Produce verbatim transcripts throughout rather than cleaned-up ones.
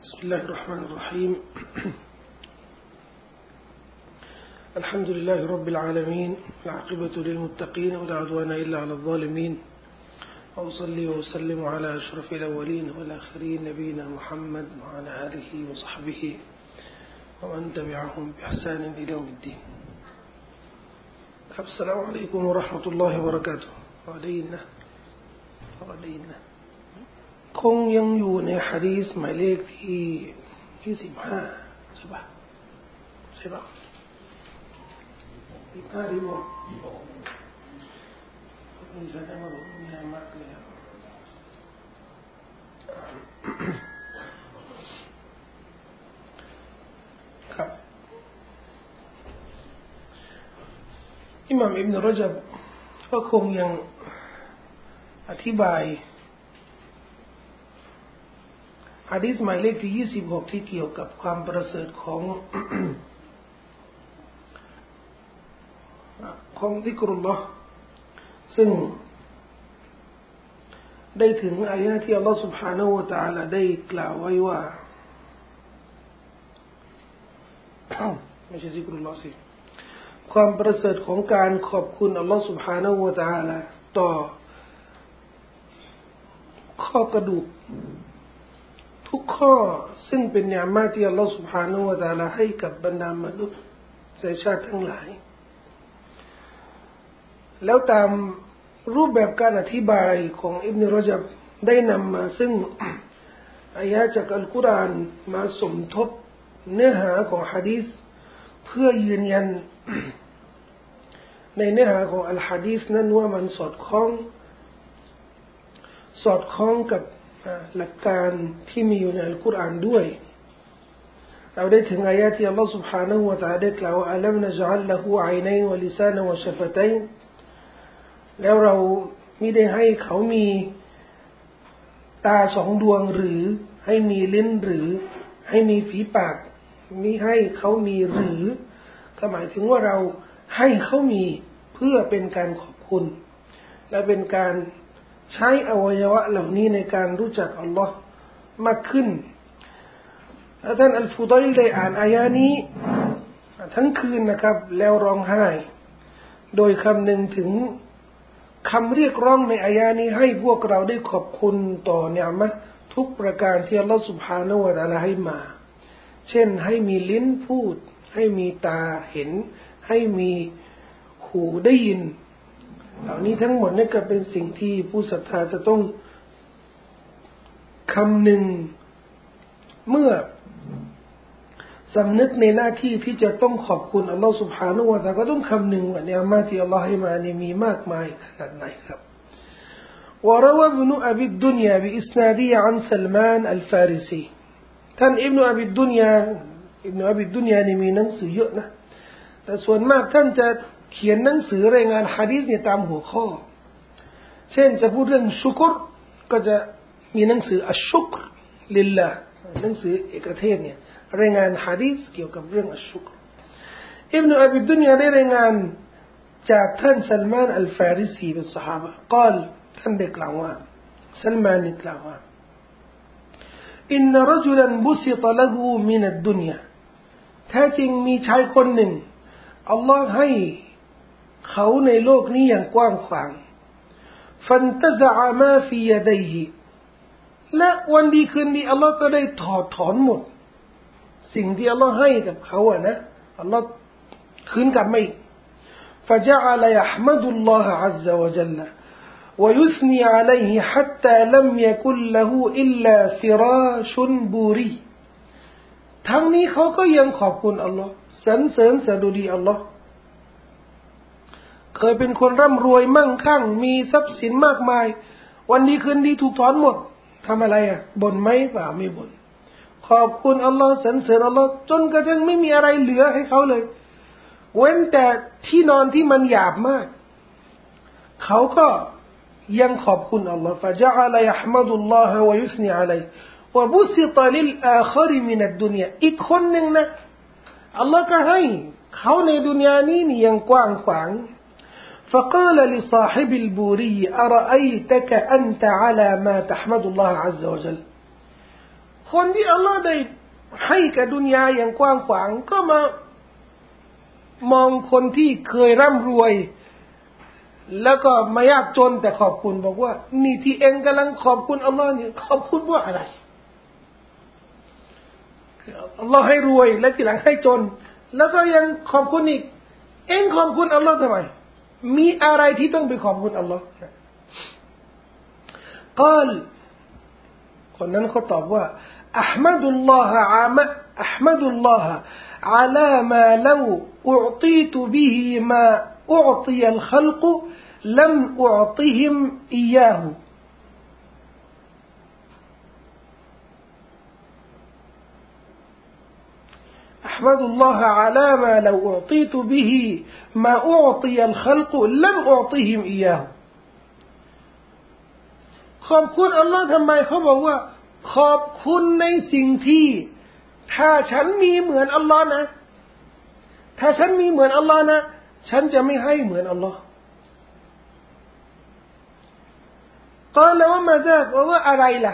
بسم الله الرحمن الرحيم الحمد لله رب العالمين والعاقبة للمتقين ولا عدوان إلا على الظالمين وأصلي وأسلم على أشرف الأولين والآخرين نبينا محمد وعلى آله وصحبه ومن تبعهم بإحسان إلى يوم الدين. السلام عليكم ورحمة الله وبركاته. وعلينا وعليناคงยังอยู่ในหะดีษหมายเลขที่ที่สิบห้าใช่ปะใช่ปะสิบห้าดีบ่นี่แสดงว่าผมมีมากเลยครับอิหม่ามอิบนุรญับก็คงยังอธิบายหะดีษหมายเลขที่ยี่สิบหกที่เกี่ยวกับความประเสริฐของ ของซิกรุลลอฮ์ซึ่งได้ถึงอายะที่อัลลอฮ์ سبحانه และ تعالى ได้กล่าวไว้ว่า ไม่ใช่ซิกรุลลอฮ์สิความประเสริฐของการขอบคุณอัลลอฮ์ سبحانه และ تعالى ต่อข้อกระดูกทุกข้อซึ่งเป็นนิอามาที่อัลลอฮฺ سبحانه และ تعالى ให้กับบรรดามนุษย์สายชาติทั้งหลายแล้วตามรูปแบบการอธิบายของอิบนุรญับได้นำมาซึ่งอายะห์จากอัลกุรอานมาสมทบเนื้อหาของหะดีษเพื่อยืนยันในเนื้อหาของอัลหะดีษนั้นว่ามันสอดคล้องสอดคล้องกับหลักการที่มีอยู่ในอัลกุรอานด้วยเราได้ถึงอายะที่อัลลอฮฺ سبحانه และ تعالى ได้กล่าวว่าอัลัมนะจัลละฮูอัยนัยน์วะลิซานะวะชะฟะตัยน์แล้วเรามิได้ให้เขามีตาสองดวงหรือให้มีลิ้นหรือให้มีฝีปากมิให้เขามีหรือก็หมายถึงว่าเราให้เขามีเพื่อเป็นการขอบคุณและเป็นการใช้อวัยวะเหล่านี้ในการรู้จักอัลลอฮ์มากขึ้นท่านอัลฟุดัยลได้อ่านอายะนี้ทั้งคืนนะครับแล้วร้องไห้โดยคำนึงถึงคำเรียกร้องในอายะนี้ให้พวกเราได้ขอบคุณต่อเนียมะห์ทุกประการที่อัลลอฮ์ سبحانه และ تعالى ให้มาเช่นให้มีลิ้นพูดให้มีตาเห็นให้มีหูได้ยินเหล่านี้ทั้งหมดนี่ก็เป็นสิ่งที่ผู้ศรัทธาจะต้องคำนึงเมื่อสำนึกในหน้าที่ที่จะต้องขอบคุณอัลลอฮฺ سبحانه และ تعالى ก็ต้องคำนึงว่าเนียมะห์ที่อัลลอฮฺให้มานี่มีมากมายขนาดไหนครับ وروى ابن أبي الدنيا بإسناده عن سلمان الفارسي ท่านอิบนุอบีดุนยาอิบนุอบีดุนยานี่มีหนังสือเยอะนะแต่ส่วนมากท่านจะเขียนหนังสือรายงานหะดีษเนี่ยตามหัวข้อเช่นจะพูดเรื่องชุกรก็จะมีหนังสืออัชชุกรลิลลาห์หนังสือเอกเทศเนี่ยรายงานหะดีษเกี่ยวกับเรื่องอัชชุกรอิบนุอบีดุนยาได้รายงานจากท่านซัลมานอัลฟาริซีเป็นซอฮาบะห์กล่าวท่านได้กล่าวว่าซัลมานได้กล่าวว่าอินนรจุลันบุสิตละหูมินัดดุนยาแท้จริงมีชายคนหนึ่งอัลลอฮ์ให้เขาในโลกนี้อย่างกว้างขวางฟันตะซะอะมาฟียะดัยฮิและวันดีคืนดีอัลลอฮ์ก็ได้ถอดถอนหมดสิ่งที่อัลลอฮ์ให้กับเขาอ่ะนะอัลลอฮ์คืนกลับมาอีก فجعل يحمد الله عز وجل ويثني عليه حتى لم يكن له إلا فراش بوري ทั้งนี้เขาก็ยังขอบคุณอัลลอฮ์สรรเสริญสดุดีอัลลอฮ์เคยเป็นคนร่ำรวยมั่งคั่งมีทรัพย์สินมากมายวันดีคืนดีถูกถอนหมดทำอะไรอ่ะบ่นไหมเปล่าไม่บ่นขอบคุณอัลลอฮ์สรรเสริญอัลลอฮ์จนกระทั่งไม่มีอะไรเหลือให้เขาเลยเว้นแต่ที่นอนที่มันหยาบมากเขาก็ยังขอบคุณอัลลอฮ์ فجعل يحمد الله ويثني عليه وبسط للآخر من الدنيا อีกคนนึงนะอัลลอฮ์ก็ให้เขาในดุนยานี้นี่ยังกว้างขวาง فقال لصاحب البوري أرأيتك أنت على ما تحمد الله عز وجل คนที่อัลลอฮ์ได้ให้กับดุนยาอย่างกว้างขวางก็มามองคนที่เคยร่ำรวยแล้วก็มายากจนแต่ขอบคุณบอกว่านี่ที่เองกำลังขอบคุณอัลลอฮ์เนี่ยขอบคุณว่าอะไรอัลลอฮ์ให้รวยและทีหลังให้จนแล้วก็ยังขอบคุณอีกเองขอบคุณอัลลอฮ์ทำไมมีอะไรที่ต้องไปขอบคุณอัลลอฮ์กล่าวคนนั้นเขาตอบว่าอัลฮัมดุลิลลาฮ์อามะอัลฮัมดุลิลลาฮ์ على ما لو أعطيت به ما أعطي الخلق لم أعطهم إياه أحمد الله على ما لو أعطيت به ما أعطي الخلق لم أعطهم إياه ขอบคุณอัลลอฮ์ทำไมเขาบอกว่าขอบคุณในสิ่งที่ถ้าฉันมีเหมือนอัลลอฮ์นะถ้าฉันมีเหมือนอัลลอฮ์นะฉันจะไม่ให้เหมือนอัลลอฮ์ก็แล้วว่ามาจากว่าอะไรล่ะ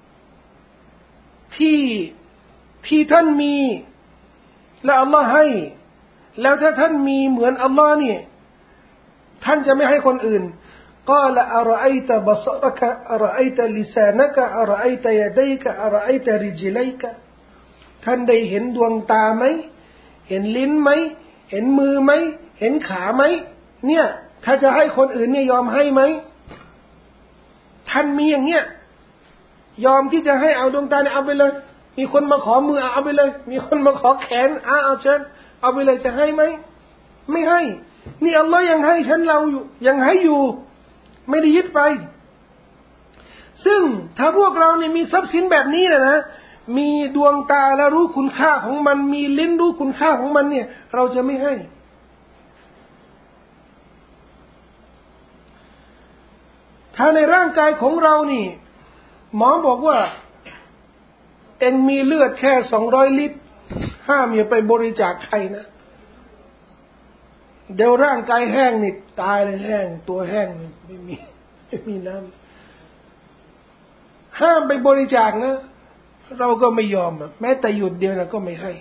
ที่ที่ท่านมีแล้วอัลลอฮ์ให้แล้วถ้าท่านมีเหมือนอัลลอฮ์นี่ท่านจะไม่ให้คนอื่นقال أرأيت بصرك أرأيت لسانك أرأيت يديك أرأيت رجليك ท่านได้เห็นดวงตาไหมเห็นลิ้นไหมเห็นมือไหมเห็นขาไหมเนี่ยถ้าจะให้คนอื่นเนี่ยยอมให้ไหมท่านมีอย่างเงี้ยยอมที่จะให้เอาดวงตาเนี่ยเอาไปเลยมีคนมาขอมือเอาไปเลยมีคนมาขอแขนเอาเอาเชิญเอาไปเลยจะให้ไหมไม่ให้นี่อัลลอฮ์ยังให้ฉันเราอยู่ยังให้อยู่ไม่ได้ยึดไปซึ่งถ้าพวกเราเนี่ยมีทรัพย์สินแบบนี้นะนะมีดวงตาแล้วรู้คุณค่าของมันมีลิ้นรู้คุณค่าของมันเนี่ยเราจะไม่ให้ถ้าในร่างกายของเรานี่หมอบอกว่าเอ็งมีเลือดแค่สองร้อยลิตรห้ามอย่าไปบริจาคใครนะเดี๋ยวร่างกายแห้งนี่ตายเลยแห้งตัวแห้งไม่มีไม่มีน้ำห้ามไปบริจาคนะเราก็ไม่ยอมแม้แต่หยุดเดียวนะก็ไม่ให้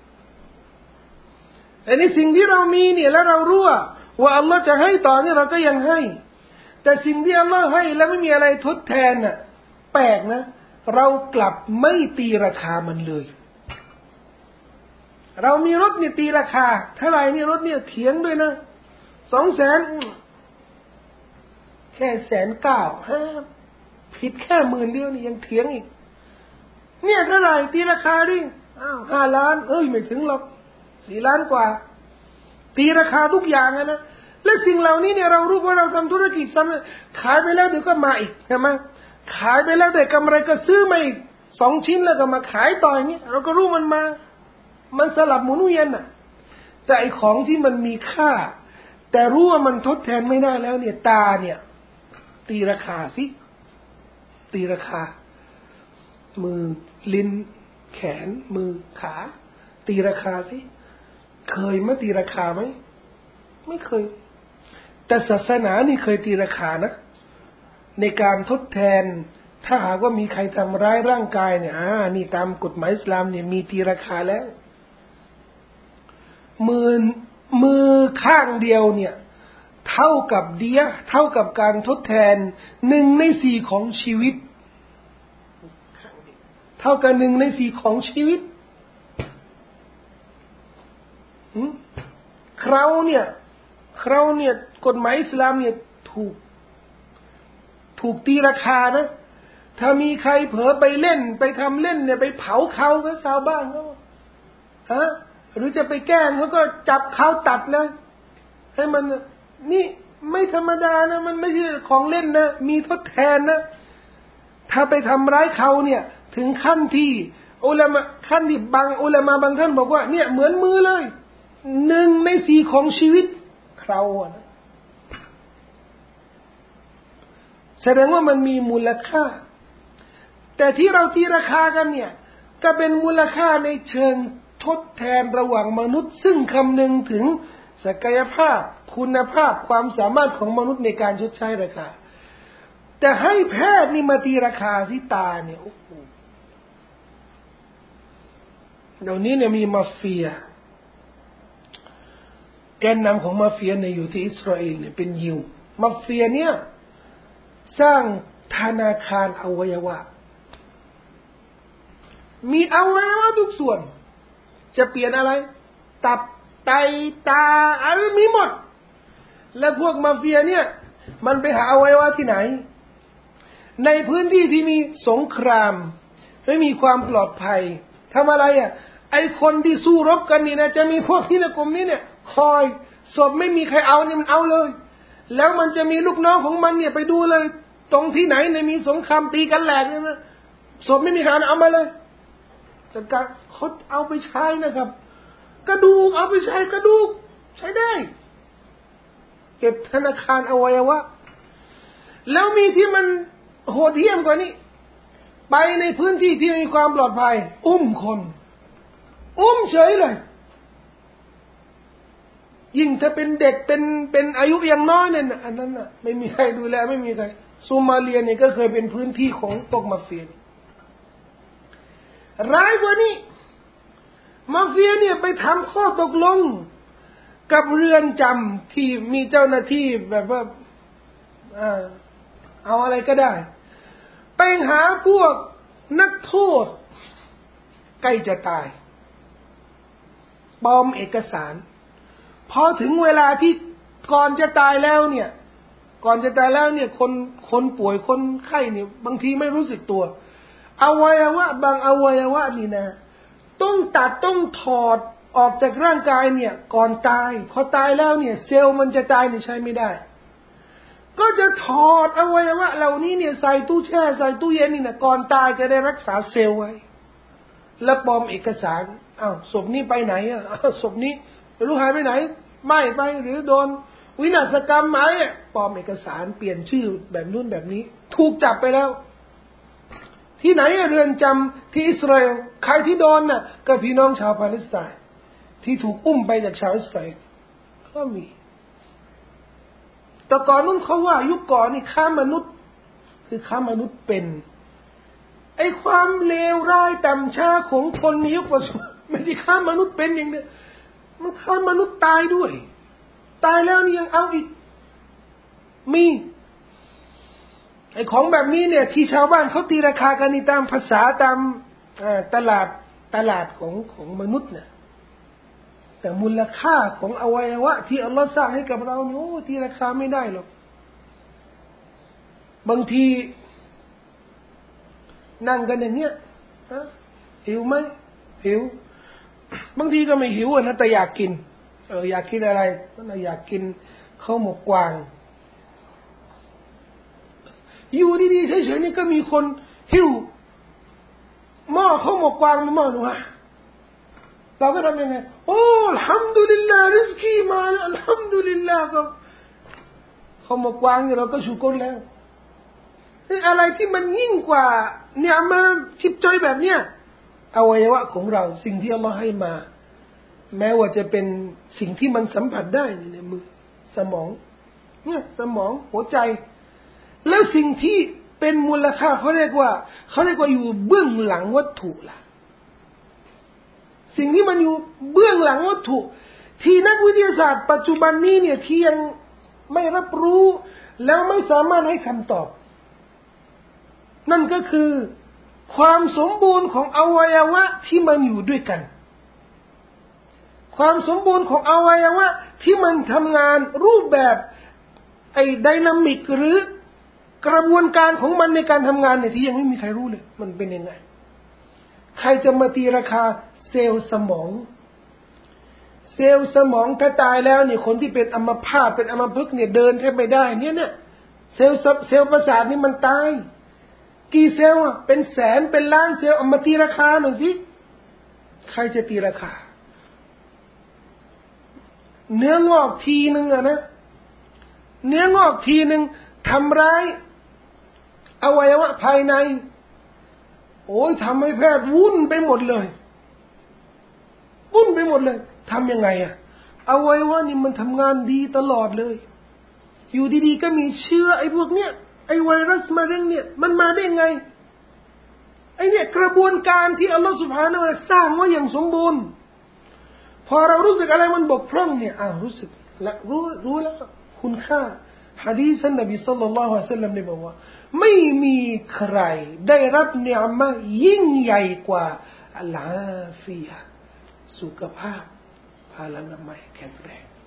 แต่ในสิ่งที่เรามีเนี่ยแล้วเรารู้ว่าอัลลอฮ์จะให้ต่อเนี่ยเราก็ยังให้แต่สิ่งที่อัลลอฮ์ให้แล้วไม่มีอะไรทดแทนน่ะแปลกนะเรากลับไม่ตีราคามันเลยเรามีรถเนี่ยตีราคาเท่าไหร่เนี่ยรถเนี่ยเถียงด้วยนะสองแสนแค่แสนเก้าห้าผิดแค่หมื่นเดียวนี่ยังเถียงอีกเนี่ยเท่าไหร่ตีราคาดิอ้าวห้าล้านเอ้ยไม่ถึงหรอกสี่ล้านกว่าตีราคาทุกอย่างนะและสิ่งเหล่านี้เนี่ยเรารู้ว่าเราทำธุรกิจซ้ำขายไปแล้วเดี๋ยวก็มาอีกใช่ไหมขายไปแล้วได้กำไรก็ซื้อมาอีกสองชิ้นแล้วก็มาขายต่ออย่างนี้เราก็รู้มันมามันสลับหมุนเวียนน่ะแต่ไอของที่มันมีค่าแต่รู้ว่ามันทดแทนไม่ได้แล้วเนี่ยตาเนี่ยตีราคาสิตีราคามือลิ้นแขนมือขาตีราคาสิเคยมาตีราคาไหมไม่เคยแต่ศาสนานี่เคยตีราคานะในการทดแทนถ้าหากว่ามีใครทำร้ายร่างกายเนี่ยอ่านี่ตามกฎหมายอิสลามเนี่ยมีตีราคาแล้วมือมือข้างเดียวเนี่ยเท่ากับเดียเท่ากับการทดแทนหนึ่งในสี่ของชีวิตเท่ากับหนึ่งในสี่ของชีวิตเราเนี่ยเราเนี่ยกฎหมายอิสลามเนี่ยถูกถูกตีราคานะถ้ามีใครเผลอไปเล่นไปทำเล่นเนี่ยไปเผาเขาก็ชาวบ้านเขาฮะหรือจะไปแกล้งเขาก็จับเขาตัดเลยให้มันนี่ไม่ธรรมดานะมันไม่ใช่ของเล่นนะมีทดแทนนะถ้าไปทำร้ายเขาเนี่ยถึงขั้นที่อุลามะขั้นที่บางอุลามะบางท่านบอกว่าเนี่ยเหมือนมือเลยหนึ่งในสี่ของชีวิตเราอะนะแสดงว่ามันมีมูลค่าแต่ที่เราตีราคากันเนี่ยก็เป็นมูลค่าในเชิงทดแทนระหว่างมนุษย์ซึ่งคำนึงถึงศักยภาพคุณภาพความสามารถของมนุษย์ในการชดใช้ราคาแต่ให้แพทย์นี่มาตีราคาที่ตาเนี่ยโอ้โหเดี๋ยวนี้เนี่ยมีมาเฟียแกนนำของมาเฟียเนี่ยอยู่ที่อิสราเอลเนี่ยเป็นยิวมาเฟียเนี่ยสร้างธนาคารอวัยวะมีอวัยวะทุกส่วนจะเปลี่ยนอะไรตับไตตาอะไรมีหมดและพวกมาเฟียเนี่ยมันไปหาอวัยวะที่ไหนในพื้นที่ที่มีสงครามไม่มีความปลอดภัยทำอะไรอ่ะไอคนที่สู้รบกันนี่นะจะมีพวกที่ในกลุ่มนี้เนี่ยคอยศพไม่มีใครเอาเนี่ยมันเอาเลยแล้วมันจะมีลูกน้องของมันเนี่ยไปดูเลยตรงที่ไหนในมีสงครามตีกันแหลกเนี่ยนะศพไม่มีใครเอามาเลยแต่การเขาเอาไปใช้นะครับกระดูกเอาไปใช้กระดูกใช้ได้เก็บธนาคารอวัยวะแล้วมีที่มันโหดเหี้ยมกว่านี้ไปในพื้นที่ที่มีความปลอดภัยอุ้มคนอุ้มเฉยเลยยิ่งถ้าเป็นเด็กเป็นเป็นอายุยังน้อยเนี่ยอันนั้นน่ะไม่มีใครดูแลไม่มีใครโซมาเลียเนี่ยก็เคยเป็นพื้นที่ของพวกมาเฟียร้ายกว่านี้มาเฟียเนี่ยไปทำข้อตกลงกับเรือนจำที่มีเจ้าหน้าที่แบบว่าเอาอะไรก็ได้ไปหาพวกนักโทษใกล้จะตายปลอมเอกสารพอถึงเวลาที่ก่อนจะตายแล้วเนี่ยก่อนจะตายแล้วเนี่ยคนคนป่วยคนไข้เนี่ยบางทีไม่รู้สึกตัวอวัยวะบางอวัยวะนี่นะต้องตัดต้องถอดออกจากร่างกายเนี่ยก่อนตายพอตายแล้วเนี่ยเซลล์มันจะตายเนี่ยใช้ไม่ได้ก็จะถอดอวัยวะเหล่านี้เนี่ยใส่ตู้แช่ใส่ตู้เย็นนี่นะก่อนตายจะได้รักษาเซลล์ไว้แล้วปลอมเอกสารอ้าวศพนี้ไปไหนอ่ะศพนี้ไม่รู้หายไปไหนไม่ไปหรือโดนวินาศกรรมไหมปลอมเอกสารเปลี่ยนชื่อแบบนู้นแบบนี้ถูกจับไปแล้วที่ไหนเรือนจำที่อิสราเอลใครที่โดนน่ะก็พี่น้องชาวปาเลสไตน์ที่ถูกอุ้มไปจากชาวอิสราเอลก็มีแต่ก่อนนู้นเขาว่ายุคก่อนนี่ค้ามนุษย์คือค้ามนุษย์เป็นไอ้ความเลวร้ายต่ำช้าของคนในยุคปัจจุบันไม่ได้ค้ามนุษย์เป็นอย่างเดียวมันค้ามนุษย์ตายด้วยตายแล้วนี่ยังเอาอีกมีไอ้ของแบบนี้เนี่ยที่ชาวบ้านเขาตีราคากันนี่ตามภาษาตามตลาดตลาดของของมนุษย์เนี่ยแต่มูลค่าของอวัยวะที่อัลลอฮ์สร้างให้กับเราโอ้ตีราคาไม่ได้หรอกบางทีนั่งกันอย่างเนี้ยหิวไหมหิวบางทีก็ไม่หิวนะแต่อยากกินเอออยากกินอะไรก็อยากกินข้าวหมกกวางอยู่ดีๆเฉยๆนี่ก็มีคนหิวหม้อข้าวหมกกวางหม้อหนูฮะเราก็ทำยังไงโอ้อัลฮัมดุลิลลาห์ริสกีมาแล้วอัลฮัมดุลิลลาห์ก็ข้าวหมกกวางนี่เราก็ชูกรแล้วนี่อะไรที่มันยิ่งกว่าเนี่ยมาทิพย์จอยแบบเนี้ยอวัยวะของเราสิ่งที่อัลลอฮ์ให้มาแม้ว่าจะเป็นสิ่งที่มันสัมผัสได้ในมือสมองเนี่ยสมองหัวใจแล้วสิ่งที่เป็นมูลค่าเขาเรียกว่าเขาเรียกว่าอยู่เบื้องหลังวัตถุล่ะสิ่งที่มันอยู่เบื้องหลังวัตถุที่นักวิทยาศาสตร์ปัจจุบันนี้เนี่ยที่ยังไม่รับรู้แล้วไม่สามารถให้คำตอบนั่นก็คือความสมบูรณ์ของอวัยวะที่มันอยู่ด้วยกันความสมบูรณ์ของอวัยวะที่มันทำงานรูปแบบไอ้ไดนามิกหรือกระบวนการของมันในการทำงานเนี่ยที่ยังไม่มีใครรู้เลยมันเป็นยังไงใครจะมาตีราคาเซลล์สมองเซลล์สมองถ้าตายแล้วเนี่ยคนที่เป็นอัมพาตเป็นอัมพฤกษ์เนี่ยเดินแทบไม่ได้เนี่ยเนี่ยเซลล์เซลล์ประสาทนี่มันตายกี่เซลล์อ่ะเป็นแสนเป็นล้านเซลล์เอามาตีราคาหน่อยสิใครจะตีราคาเนื้องอกทีนึงอะนะเนื้องอกทีนึงทำร้ายอวัยวะภายในโอ้ยทำให้แพทย์วุ่นไปหมดเลยวุ่นไปหมดเลยทำยังไงอะอวัยวะนี่มันทำงานดีตลอดเลยอยู่ดีๆก็มีเชื้อไอ้พวกเนี้ยไอ้ไวรัสมะเร็งเนี่ยมันมาได้ไงไอ้เนี่ยกระบวนการที่อัลลอฮฺ سبحانه และ تعالى สร้างไว้อย่างสมบูรณ์พอเรารู้สึกอะไรมันบกพร่องเนี่ยอ้าวรู้สึกและรู้รู้แล้วคุณค่าหะดีษนบีศ็อลลัลลอฮุอะลัยฮิวะซัลลัมได้บอกว่าไม่มีใครได้รับเนือมะห์ยิ่งใหญ่กว่าอัลอาฟิยะห์สุขภาพพลานามัยแข็งแรง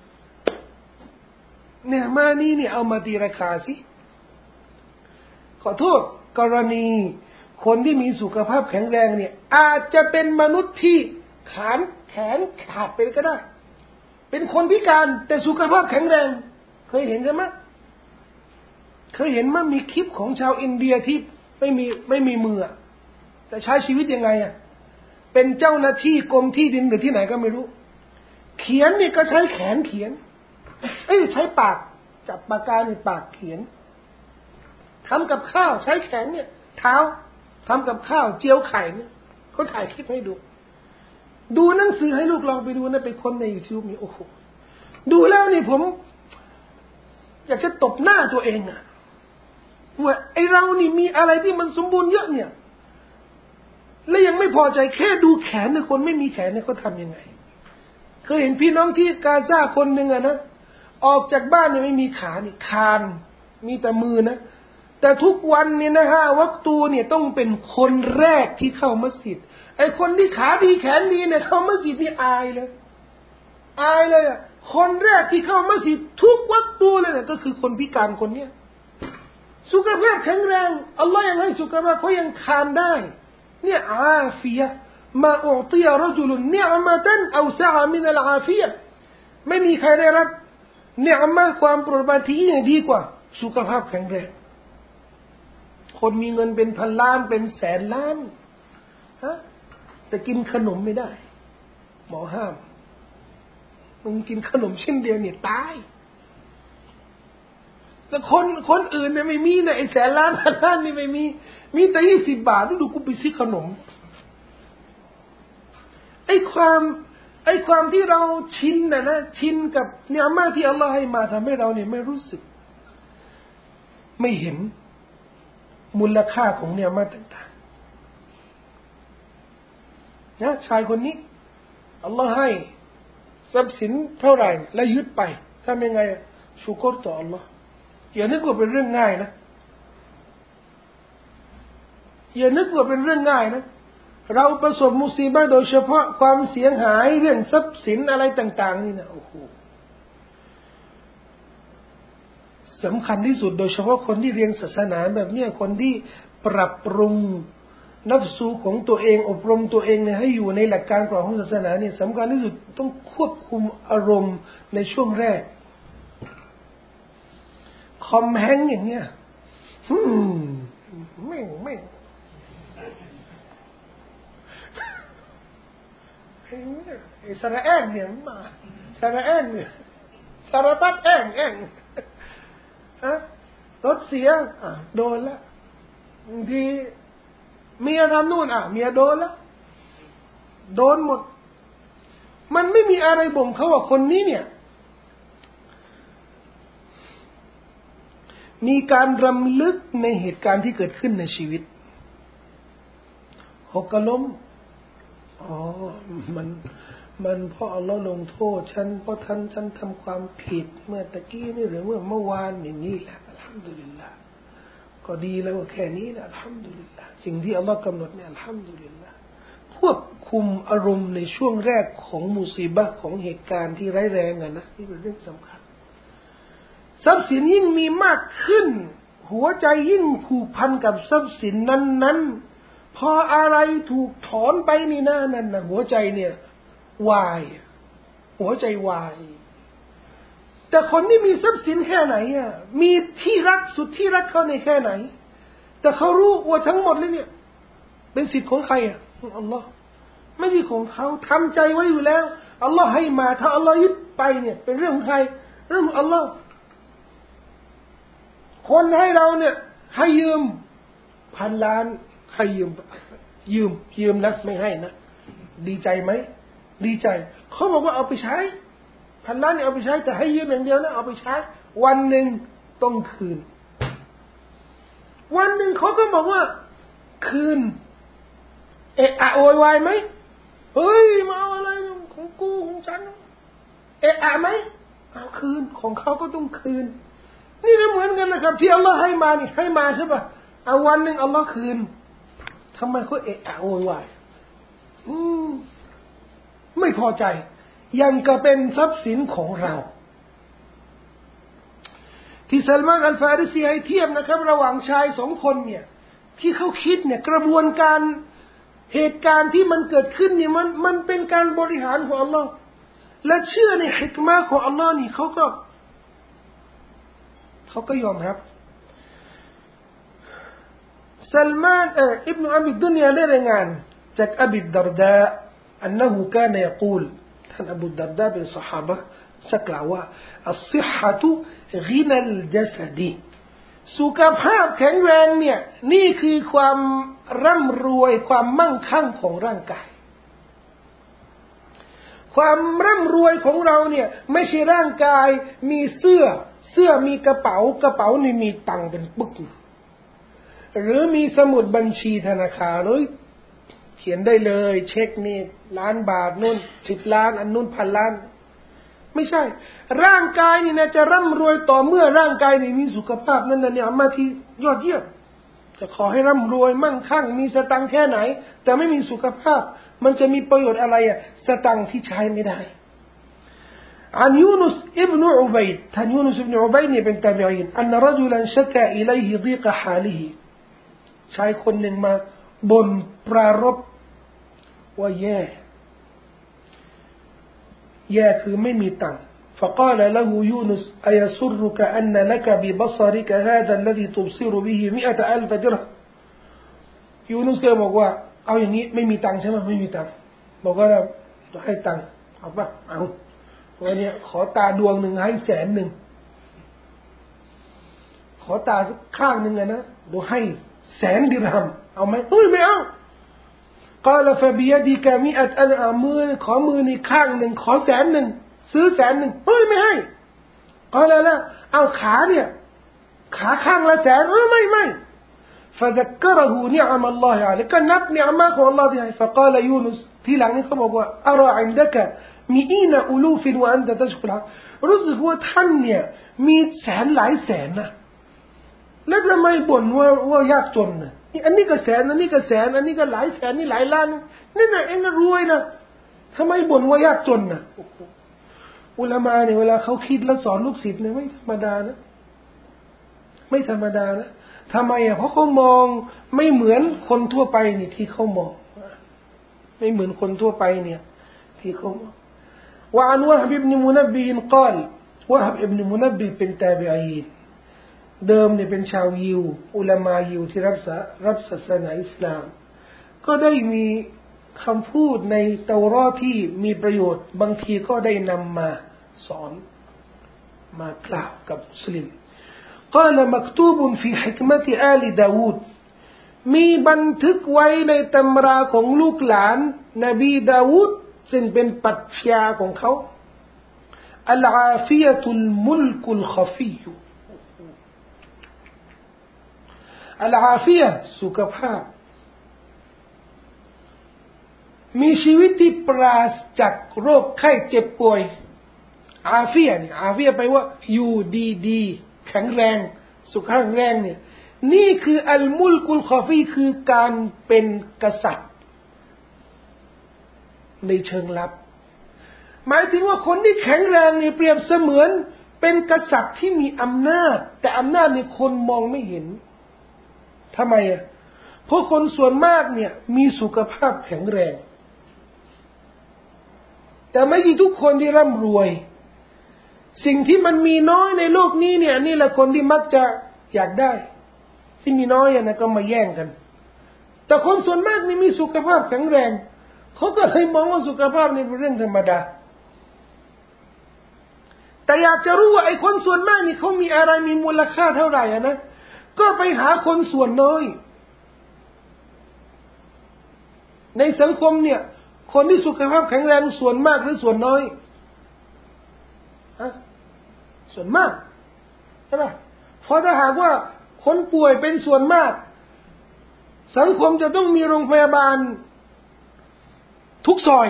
เนี่ยมานี่เนี่ยเอามาตีราคาสิขอโทษกรณีคนที่มีสุขภาพแข็งแรงเนี่ยอาจจะเป็นมนุษย์ที่ขาแขนขาดไปก็ได้เป็นคนพิการแต่สุขภาพแข็งแรงเคยเห็นใช่ไหมเคยเห็นมั้ยมีคลิปของชาวอินเดียที่ไม่มีไม่มีมือจะใช้ชีวิตยังไงอ่ะเป็นเจ้าหน้าที่กรมที่ดินหรือที่ไหนก็ไม่รู้เขียนนี่ก็ใช้แขนเขียนเอ้ยใช้ปากจับปากกาในปากเขียนทำกับข้าวใช้แขนเนี่ยเท้าทำกับข้าวเจียวไข่เนี่ยเขาถ่ายคลิปให้ดูดูหนังสือให้ลูกลองไปดูนะไปค้นใน YouTube นี่โอ้โหดูแล้วนี่ผมอยากจะตบหน้าตัวเองอะว่าไอเรานี่มีอะไรที่มันสมบูรณ์เยอะเนี่ยและยังไม่พอใจแค่ดูแขนนะคนไม่มีแขนเนี่ยเขาทำยังไงเคยเห็นพี่น้องที่กาซาคนหนึ่งอะนะออกจากบ้านเนี่ยไม่มีขานี่คานมีแต่มือนะแต่ทุกวันเนี่ยนะฮะวักตูเนี่ยต้องเป็นคนแรกที่เข้ามัสยิดไอคนที่ขาดีแขนดีเนี่ยเข้ามัสยิดนี่อายเลยอายเลยอ่ะคนแรกที่เข้ามัสยิดทุกวักตูเลยเนี่ยก็คือคนพิการคนเนี้ยสุขภาพแข็งแรงอัลลอฮ์ยังให้สุขภาพเขายังคานได้เนี่ยอาฟิยะมาอุติยะรจุลุนเนียมะตันเอาซะมินัลอาฟิยะไม่มีใครได้รับเนียมะความโปรดปรานที่ยิ่งดีกว่าสุขภาพแข็งแรงคนมีเงินเป็นพันล้านเป็นแสนล้านฮะแต่กินขนมไม่ได้หมอห้ามมึงกินขนมชิ้นเดียวเนี่ยตายแต่คนคนอื่นเนี่ยไม่มีนะไอ้แสนล้านพันล้านนี่ไม่มีมีแต่ยี่สิบบาทดูกูไปซื้อขนมไอ้ความไอ้ความที่เราชินนะนะชินกับเนื้อมาที่อัลลอฮ์ให้มาทำให้เราเนี่ยไม่รู้สึกไม่เห็นมูลค่าของเนื้อมาต่างๆนะชายคนนี้อัลลอฮ์ให้ทรัพย์สินเท่าไหร่แล้วยึดไปทำยังไงชูกรต่ออัลลอฮ์อย่านึกว่าเป็นเรื่องง่ายนะอย่านึกว่าเป็นเรื่องง่ายนะเราประสบมุสีบะห์โดยเฉพาะความเสียหายเรื่องทรัพย์สินอะไรต่างๆนี่นะโอ้โหสำคัญที่สุดโดยเฉพาะคนที่เรียนศาสนาแบบนี้คนที่ปรับปรุงนัฟซูของตัวเองอบรมตัวเองเนี่ยให้อยู่ในหลักการของศาสนาเนี่ยสำคัญที่สุดต้องควบคุมอารมณ์ในช่วงแรกคอมแฮงอย่างเงี้ยอืมไม่ไม่ไอ้สระแอ่งเนี่ยมาสระแอ่งเนี่ยสารพัดแอ่งแอ่งฮะรถเสียอ่ะโดนละบางทีเมียทำนู่นอ่ะเมียโดนละโดนหมดมันไม่มีอะไรบ่งเขาว่าคนนี้เนี่ยมีการรำลึกในเหตุการณ์ที่เกิดขึ้นในชีวิตหกล้มอ๋อมันมันเพราะอัลลอฮ์ลงโทษฉันเพราะท่านฉันทำความผิดเมื่อตะกี้นี่หรือเมื่อเมื่อวานอย่างนี้แหละอัลฮัมดุลิลลาห์ก็ดีแล้วแค่นี้แหละอัลฮัมดุลิลลาห์สิ่งที่อัลลอฮ์กำหนดเนี่ยอัลฮัมดุลิลลาห์ควบคุมอารมณ์ในช่วงแรกของมุซีบะห์ของเหตุการณ์ที่ร้ายแรงอ่ะนะนี่เป็นเรื่องสำคัญทรัพย์สินยิ่งมีมากขึ้นหัวใจยิ่งผูกพันกับทรัพย์สินนั้นๆพออะไรถูกถอนไปนี่นะนั่นนะหัวใจเนี่ยวายหัวใจวายแต่คนที่มีทรัพย์สินแค่ไหนอ่ะมีที่รักสุดที่รักเขาในแค่ไหนแต่เขารู้ว่าทั้งหมดเลยเนี่ยเป็นสิทธิ์ของใครอ่ะอัลลอฮ์ไม่ใช่ของเขาทำใจไว้อยู่แล้วอัลลอฮ์ให้มาถ้าอัลลอฮ์ยึดไปเนี่ยเป็นเรื่องของใครเรื่องของอัลลอฮ์คนให้เราเนี่ยให้ยืมพันล้านให้ยืมยืมยืมนะไม่ให้นะดีใจไหมดีใจเขาบอกว่าเอาไปใช้พันล้านเนี่ยเอาไปใช้แต่ให้ยืมอย่างเดียวนะเอาไปใช้วันหนึ่งต้องคืนวันหนึ่งเขาก็บอกว่าคืนเอะอะโวยวายไหมเฮ้ยมาเอาอะไรของกูของฉันเอะอะไหมเอาคืนของเขาก็ต้องคืนนี่ก็เหมือนกันนะครับที่อัลลอฮ์ให้มานี่ให้มาใช่ป่ะเอาวันหนึ่งอัลลอฮ์คืนทำไมเขาเอะอะโวยวายอืมไม่พอใจยังก็เป็นทรัพย์สินของเราที่ซัลมานอัลฟาริซีให้เทียบนะครับระหว่างชายสองคนเนี่ยที่เขาคิดเนี่ยกระบวนการเหตุการณ์ที่มันเกิดขึ้นเนี่ยมันมันเป็นการบริหารของอัลลอฮ์และเชื่อในฮิกมะห์ของอัลลอฮ์นี่เขาก็เขาก็ยอมรับซัลมานเอ่ออิบนุอับิดดุนยาได้รายงานจากอบิดดารดาอันนั้นกานยกูลท่านอบูดารดาเป็นซอฮาบะห์สักล่าวว่าอัศซิฮะตุกินัลจัสดีสุขภาพแข็งแรงเนี่ยนี่คือความร่ำรวยความมั่งคั่งของร่างกายความร่ำรวยของเราเนี่ยไม่ใช่ร่างกายมีเสื้อเสื้อมีกระเป๋ากระเป๋านี่มีตังค์เป็นปึ๊กหรือมีสมุดบัญชีธนาคารเลยเขียนได้เลยเช็คนี่ล้านบาทนู่นสิบล้านอันนู่นพันล้านไม่ใช่ร่างกายนี่นะจะร่ำรวยต่อเมื่อร่างกายนี่มีสุขภาพนั่นน่ะเนี่ยมาที่ยอดเยี่ยมจะขอให้ร่ำรวยมั่งคั่งมีสตังค์แค่ไหนแต่ไม่มีสุขภาพมันจะมีประโยชน์อะไรอ่ะสตังค์ที่ใช้ไม่ได้عن يونس ابن عبيد ท่านยูนุสอิบนุอุบัยด์นี่เป็นตาบิอีนอันรจุลันชักอิลัยฮิฎีกะฮาลิฮิชายคนหนึ่งมาบ่นปรารภว่าแย่แย่คือไม่มีตังค์ فقال له يونس أيسرك أن لك ببصرك هذا الذي تبصر به مئة ألف درهم ยูนุสก็บอกว่าเอาอย่างนี้ไม่มีตังค์ใช่ไหมไม่มีตังค์บอกว่าเราให้ตังค์เอาป่ะเอาวันนี้ขอตาดวงหนึ่งให้แสนหนึ่งขอตาข้างหนึ่งนะเดี๋ยวให้แสนดิรฮัมเอาไหมเฮ้ยไม่เอากล่าวฟะบียดีกะมิอัตอัลอามือขอมือนี่ข้างหนึ่งขอแสนหนึ่งซื้อแสนหนึ่งเฮ้ยไม่ให้กล่าวแล้วเอาขาเนี่ยขาข้างละแสนเออไม่ไม่فذكره نعم الله عليه ก็นับนิอมะของ Allah ที่ให้ فقال يونس ทีหลังนี้เขาบอกว่า أرى عندك مئين ألوف وأنت تشكر รู้สึกว่าท่านเนี่ยมีแสนหลายแสนนะแล้วทำไมบ่นว่าว่ายากจนนะนี่อันนี้ก็แสนอันนี้ก็แสนอันนี้ก็หลายแสนนี่หลายล้านนี่น่ะเองก็รวยนะทำไมบ่นว่ายากจนนะอุลามะเนี่ยเวลาเขาคิดแล้วสอนลูกศิษย์เนี่ยไม่ธรรมดานะไม่ธรรมดานะทำไมอ่ะเพราะเขามองไม่เหมือนคนทั่วไปนี่ที่เขามองไม่เหมือนคนทั่วไปเนี่ยที่เขามองว่าอันวะฮับอิบนุมุนับบีนกล่าววะฮับอิบนุมุนับบีเป็นตาบิอีนเดิมเนี่ยเป็นชาวยิวอุลามะยิวที่รับศารับศาสนาอิสลามก็ได้มีคำพูดในเตารอที่มีประโยชน์บางทีก็ได้นำมาสอนมากล่าวกับมุสลิมقال مكتوب في حكمة آل داود มีบันทึกไว้ในตำราของลูกหลานนบีดาวูดซึ่งเป็นปรัชญาของเขาอัลอาฟิยะตุลมุลกุลคฟีอัลอาฟิยะสุขภาพมีชีวิตที่ปราศจากโรคไข้เจ็บป่วยอาฟิยะนี่อาฟิยะไปว่าอยู่ดีดีแข็งแรงสุขภาพแข็งแรงเนี่ยนี่คืออัลมุลกุลคอฟีคือการเป็นกษัตริย์ในเชิงลับหมายถึงว่าคนที่แข็งแรงนี่เปรียบเสมือนเป็นกษัตริย์ที่มีอำนาจแต่อำนาจนี่คนมองไม่เห็นทำไมอ่ะเพราะคนส่วนมากเนี่ยมีสุขภาพแข็งแรงแต่ไม่ใช่ทุกคนที่ร่ำรวยสิ่งที่มันมีน้อยในโลกนี้เนี่ยนี่แหละคนที่มักจะอยากได้ที่มีน้อยนะก็มาแย่งกันแต่คนส่วนมากนี่มีสุขภาพแข็งแรงเขาก็เลยมองว่าสุขภาพนี่เป็นเรื่องธรรมดาแต่อยากจะรู้ว่าไอ้คนส่วนมากนี่เขามีอะไรมีมูลค่าเท่าไหร่อะนะก็ไปหาคนส่วนน้อยในสังคมเนี่ยคนที่สุขภาพแข็งแรงส่วนมากหรือส่วนน้อยอะส่วนมากใช่ไหมเพราะถ้าหากว่าคนป่วยเป็นส่วนมากสังคมจะต้องมีโรงพยาบาลซอย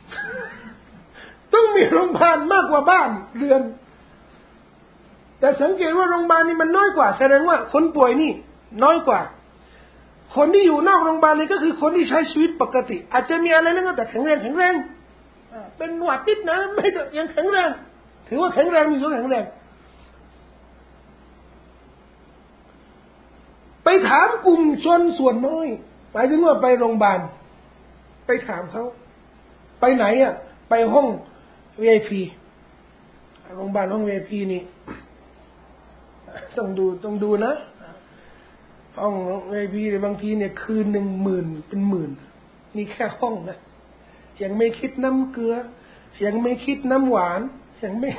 ต้องมีโรงพยาบาลมากกว่าบ้านเรือนแต่สังเกตว่าโรงพยาบาลนี่มันน้อยกว่าแสดงว่าคนป่วยนี่น้อยกว่าคนที่อยู่นอกโรงพยาบาลนี่ก็คือคนที่ใช้ชีวิตปกติอาจจะมีอะไรนั่นก็แต่แข็งแรงแข็งแรงเป็นหวัดนิดนะไม่ยังแข็งแรงถือว่าแข็งแรงมีส่วนแข็งแรงไปถามกลุ่มชนส่วนน้อยหมายถึงว่าไปโรงพยาบาลไปถามเขาไปไหนอ่ะไปห้อง วี ไอ พี โรงพยาบาลห้อง วี ไอ พี นี่ต้องดูต้องดูนะห้อง วี ไอ พี เนี่ยบางทีเนี่ยคืนหนึ่งหมื่นเป็นหมื่นนี่แค่ห้องนะยังไม่คิดน้ำเกลือยังไม่คิดน้ำหวานยังไม่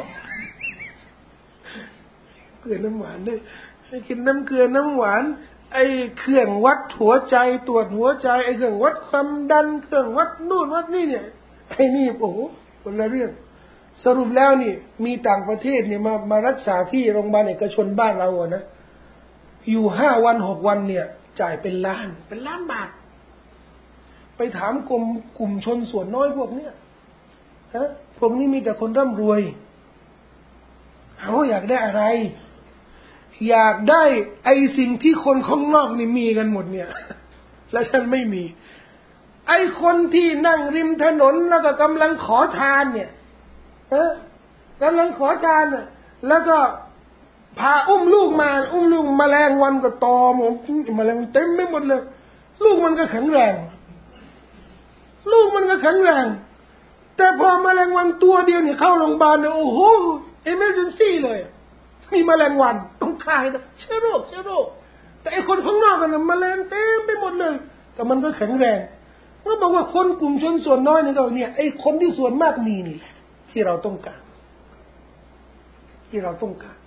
เกลือน้ำหวานด้วยไม่คิดน้ำเกลือน้ำหวานไอ้เครื่องวัดหัวใจตรวจหัวใจไอ้เครื่องวัดความดันเครื่องวัดนู่นวัดนี่เนี่ยไอ้นี่โอ้โหคนละเรื่องสรุปแล้วนี่มีต่างประเทศเนี่ยมามารักษาที่โรงพยาบาลเอกชนบ้านเราอะนะอยู่ห้าวันหกวันเนี่ยจ่ายเป็นล้านเป็นล้านบาทไปถามกลุ่มกลุ่มชนส่วนน้อยพวกเนี้ยฮะพวกนี้มีแต่คนร่ำรวยเขาอยากได้อะไรอยากได้ไอ้สิ่งที่คนข้างนอกนี่มีกันหมดเนี่ยแล้วฉันไม่มีไอ้คนที่นั่งริมถนนแล้วก็กำลังขอทานเนี่ยเออกำลังขอทานน่ะแล้วก็พาอุ้มลูกมาอุ้มลูกแมลงวันก็ตอมแมลงเต็มไม่หมดเลยลูกมันก็แข็งแรงลูกมันก็แข็งแรงแต่พอแมลงวันตัวเดียวนี่เข้าโรงพยาบาลเนี่ยโอ้โหเอเมอร์เจนซี่เลยมีแมลงวันต้องฆ่าให้ได้เชื้อโรคเชื้อโรคแต่ไอ้คนข้างนอกกันน่ะแมลงเต็มไปหมดเลยแต่มันก็แข็งแรงเมื่อบอกว่าคนกลุ่มชนส่วนน้อยนี่ก็เนี่ยไอ้คนที่ส่วนมากมีนี่แหละที่เราต้องการที่เราต้องการ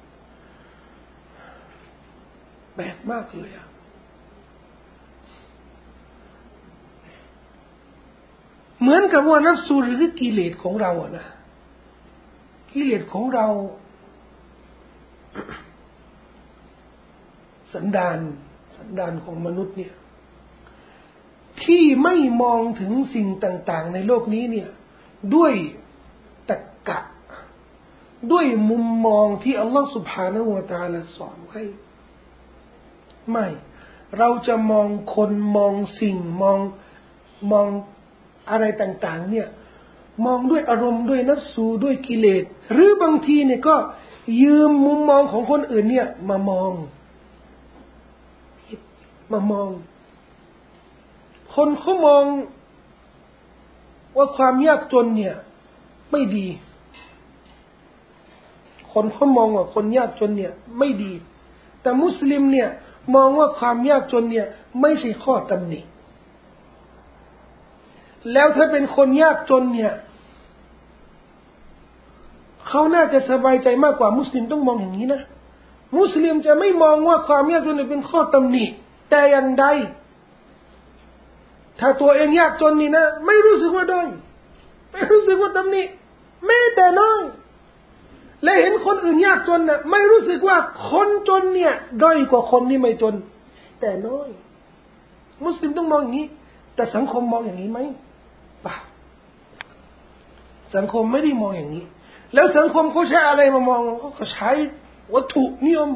แปลกมากเลยอะเหมือนกับว่านัฟซูหรือกิเลสของเราอะนะกิเลสของเราสันดานสันดานของมนุษย์เนี่ยที่ไม่มองถึงสิ่งต่างๆในโลกนี้เนี่ยด้วยตรรกะด้วยมุมมองที่อัลลอฮฺ سبحانه และ تعالى สอนไว้ไม่เราจะมองคนมองสิ่งมองมองอะไรต่างๆเนี่ยมองด้วยอารมณ์ด้วยนัฟซูด้วยกิเลสหรือบางทีเนี่ยก็ยืมมุมมองของคนอื่นเนี่ยมามองมามองคนเขามองว่าความยากจนเนี่ยไม่ดีคนเขามองว่าคนยากจนเนี่ยไม่ดีแต่มุสลิมเนี่ยมองว่าความยากจนเนี่ยไม่ใช่ข้อตำหนิแล้วถ้าเป็นคนยากจนเนี่ยเขาน่าจะสบายใจมากกว่ามุสลิมต้องมองอย่างนี้นะมุสลิมจะไม่มองว่าความยากจนเป็นข้อตำหนิแต่อย่างใดถ้าตัวเองยากจนนี่นะไม่รู้สึกว่าด้อยไม่รู้สึกว่าตำหนิแม้แต่น้อยและเห็นคนอื่นยากจนน่ะไม่รู้สึกว่าคนจนเนี่ยด้อยกว่าคนที่ไม่จนแต่น้อยมุสลิมต้องมองอย่างนี้แต่สังคมมองอย่างนี้ไหมเปล่าสังคมไม่ได้มองอย่างนี้แล้วสังคมเขาใช้อะไรมามองเขาใช้วัตถุนิยม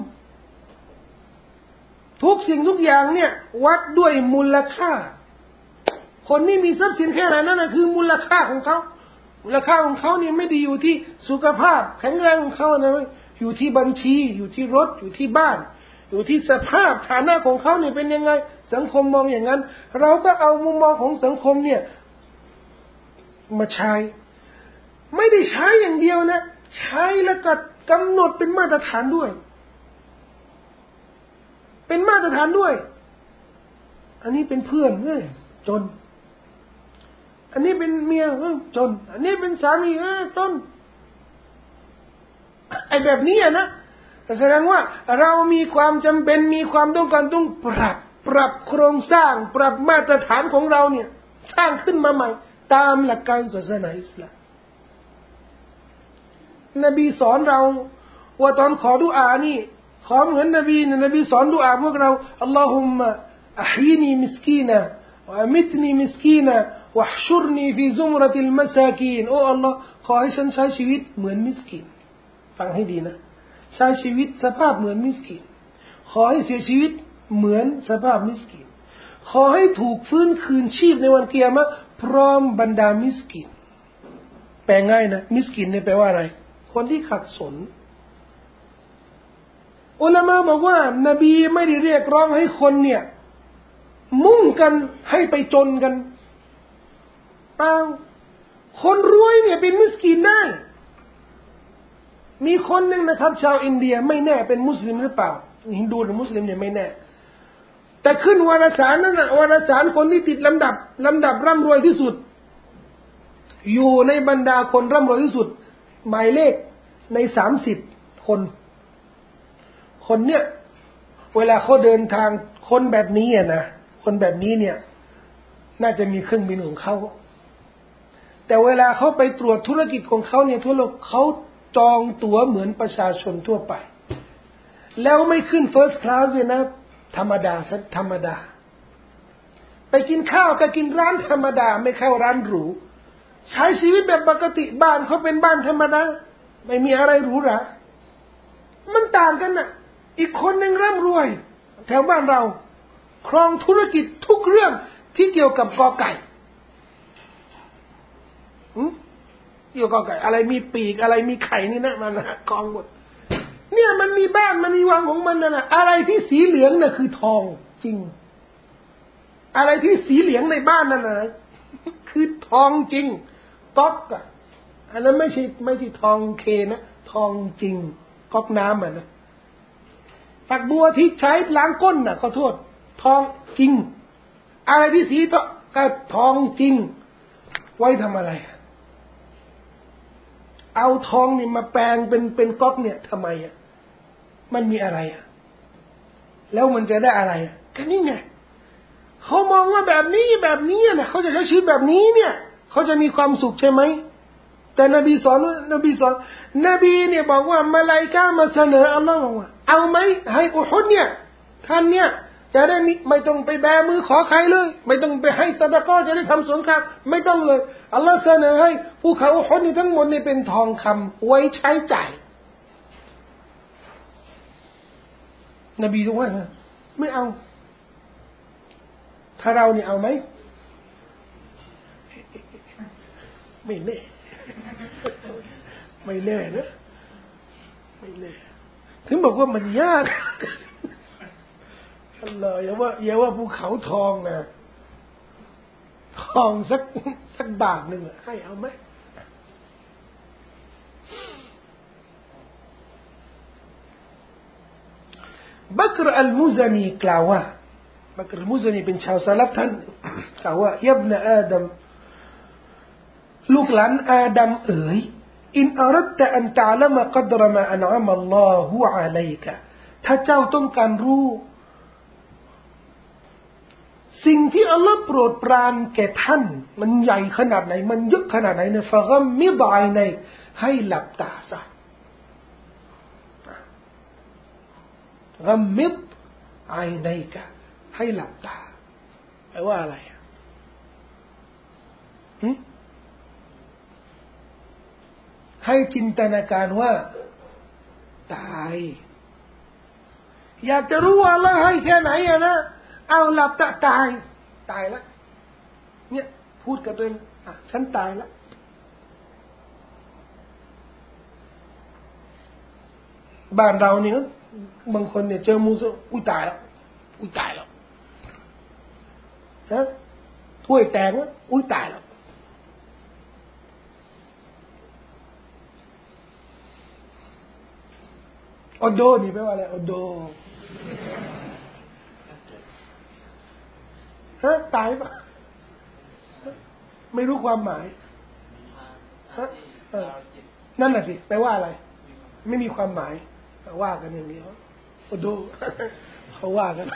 ทุกสิ่งทุกอย่างเนี่ยวัดด้วยมูลค่าคนนี้มีทรัพย์สินแค่ไหนนั่นนะคือมูลค่าของเขามูลค่าของเขาเนี่ยไม่ได้อยู่ที่สุขภาพแข็งแรงของเขานะอยู่ที่บัญชีอยู่ที่รถอยู่ที่บ้านอยู่ที่สภาพฐานะของเขาเนี่ยเป็นยังไงสังคมมองอย่างนั้นเราก็เอามุมมองของสังคมเนี่ยมาใช้ไม่ได้ใช้อย่างเดียวนะใช้แล้วก็กำหนดเป็นมาตรฐานด้วยเป็นมาตรฐานด้วยอันนี้เป็นเพื่อนเอ้ยจนอันนี้เป็นเมียเอ้ยจนอันนี้เป็นสามีเอ้ยจนไอ้แบบนี้นะแต่แสดงว่าเรามีความจำเป็นมีความต้องการต้องปรับปรับโครงสร้างปรับมาตรฐานของเราเนี่ยสร้างขึ้นมาใหม่ตามหลักการศาสนาอิสลามนบีสอนเราว่าตอนขอดุอานี่ขอเหมือนนบีนะนบีสอนดุอาพวกเราอัลลอฮุมมะอะฮีนีมิสกีนะวะมิตนีมิสกีนะวะฮ์ชุรนีฟีซุมรติลมะซากีนโอ้อัลลอฮ์ขอให้ฉันใช้ชีวิตเหมือนมิสกินฟังให้ดีนะใช้ชีวิตสภาพเหมือนมิสกินขอให้เสียชีวิตเหมือนสภาพมิสกินขอให้ถูกฟื้นคืนชีพในวันเกียรติพร้อมบรรดามิสกินแปลง่ายนะมิสกินเนี่ยแปลว่าอะไรคนที่ขัดสนอุลามะบอกว่านบีไม่ได้เรียกร้องให้คนเนี่ยมุ่งกันให้ไปจนกันเปล่าคนรวยเนี่ยเป็นมิสกินได้มีคนหนึ่งนะครับชาวอินเดียไม่แน่เป็นมุสลิมหรือเปล่าฮินดูหรือมุสลิมเนี่ยไม่แน่แต่ขึ้นวารสารนั่นนะวารสารคนที่ติดลำดับลำดับร่ำรวยที่สุดอยู่ในบรรดาคนร่ำรวยที่สุดหมายเลขในสามสิบคนคนเนี่ยเวลาเขาเดินทางคนแบบนี้อ่ะนะคนแบบนี้เนี่ยน่าจะมีเครื่องบินของเขาแต่เวลาเขาไปตรวจธุรกิจของเขาเนี่ยทั่วโลกเขาจองตั๋วเหมือนประชาชนทั่วไปแล้วไม่ขึ้น first class เลยนะธรรมดาสักธรรมดาไปกินข้าวก็กินร้านธรรมดาไม่เข้าร้านหรูใช้ชีวิตแบบปกติบ้านเขาเป็นบ้านธรรมดาไม่มีอะไรหรูหรามันต่างกันน่ะอีกคนหนึ่งร่ำรวยแถวบ้านเราครองธุรกิจทุกเรื่องที่เกี่ยวกับกอไก่เกี่ยวกับกอไก่อะไรมีปีกอะไรมีไข่นี่นะมันนะกองหมดเนี่ยมันมีบ้านมันมีวังของมันนะอะไรที่สีเหลืองน่ะคือทองจริงอะไรที่สีเหลืองในบ้านนั่นน่ะคือทองจริงก๊อกอ่ะอันนั้นไม่ใช่ไม่ใช่ทองเคนะทองจริงก๊อกน้ำอ่ะนะฝักบัวที่ใช้ล้างก้นน่ะขอโทษทองจริงอะไรที่สีทองก็ทองจริงไว้ทำอะไรเอาทองนี่มาแปลงเป็นเป็นก๊อกเนี่ยทำไมอ่ะมันมีอะไรอ่ะแล้วมันจะได้อะไรอ่ะก็นี่ไงเขามองว่าแบบนี้แบบนี้นะเขาจะใช้ชีวิตแบบนี้เนี่ยเขาจะมีความสุขใช่ไหมแต่นบีสอนนบีสอนนบีเนี่ยบอกว่ามาลาอิกะฮ์มาเสนออัลลอฮ์ว่าเอาไหมให้อุฮุดเนี่ยท่านเนี่ยจะได้ไม่ต้องไปแบมือขอใครเลยไม่ต้องไปให้ซะดะกอฮ์จะได้ทำสงครามไม่ต้องเลยอัลลอฮ์เสนอให้ภูเขาอุฮุดนี่ทั้งหมดนี่เป็นทองคำไว้ใช้จ่ายนบีบอกว่าไม่เอาถ้าเราเนี่ยเอาไหมไม่แน่ไม่แน่นะไม่แน่ถึงบอกว่ามันยากอัลลอฮ์อย่าว่าอย่าว่าภูเขาทองนะทองสักสักบาทหนึ่งให้เอาไหมบักรอัลมุซานีกล่าวว่าบักรอัลมุซานีเป็นชาวซาลัฟท่านกล่าวว่ายับนะอาดัมลูกหลานอาดัมเอ๋ยอินอารัตอันตะละมะกัดรมาอันอะมัลลอฮุอะลัยกะถ้าเจ้าต้องการรู้สิ่งที่อัลลอฮ์โปรดปรานแก่ท่านมันใหญ่ขนาดไหนมันเยอะขนาดไหนเนี่ยฟะกัมมิดอัยนัยให้หลับตาซะกัมมิดอัยนัยกะให้หลับตาแปลว่าอะไรฮึให้จินตนาการว่าตายอยากจะรู้ว่าอัลลอฮ์ให้แค่ไหนอะนะเอาหลับตาตายตายแล้วเนี่ยพูดกับตัวเองอ่ะฉันตายแล้วบ้านเราเนี่ยบางคนเนี่ยเจอมูสอุ้ยตายแล้วอุ้ยตายแล้วนะถ้วยแตกแล้วอุ้ยตายแล้วออโดนี่แปลว่าอะไรออโดฮะตายปะไม่รู้ความหมายฮะนั่นน่ะสิแปลว่าอะไรไม่มีความหมายว่ากันอย่างนี้ออโดเขาว่ากัน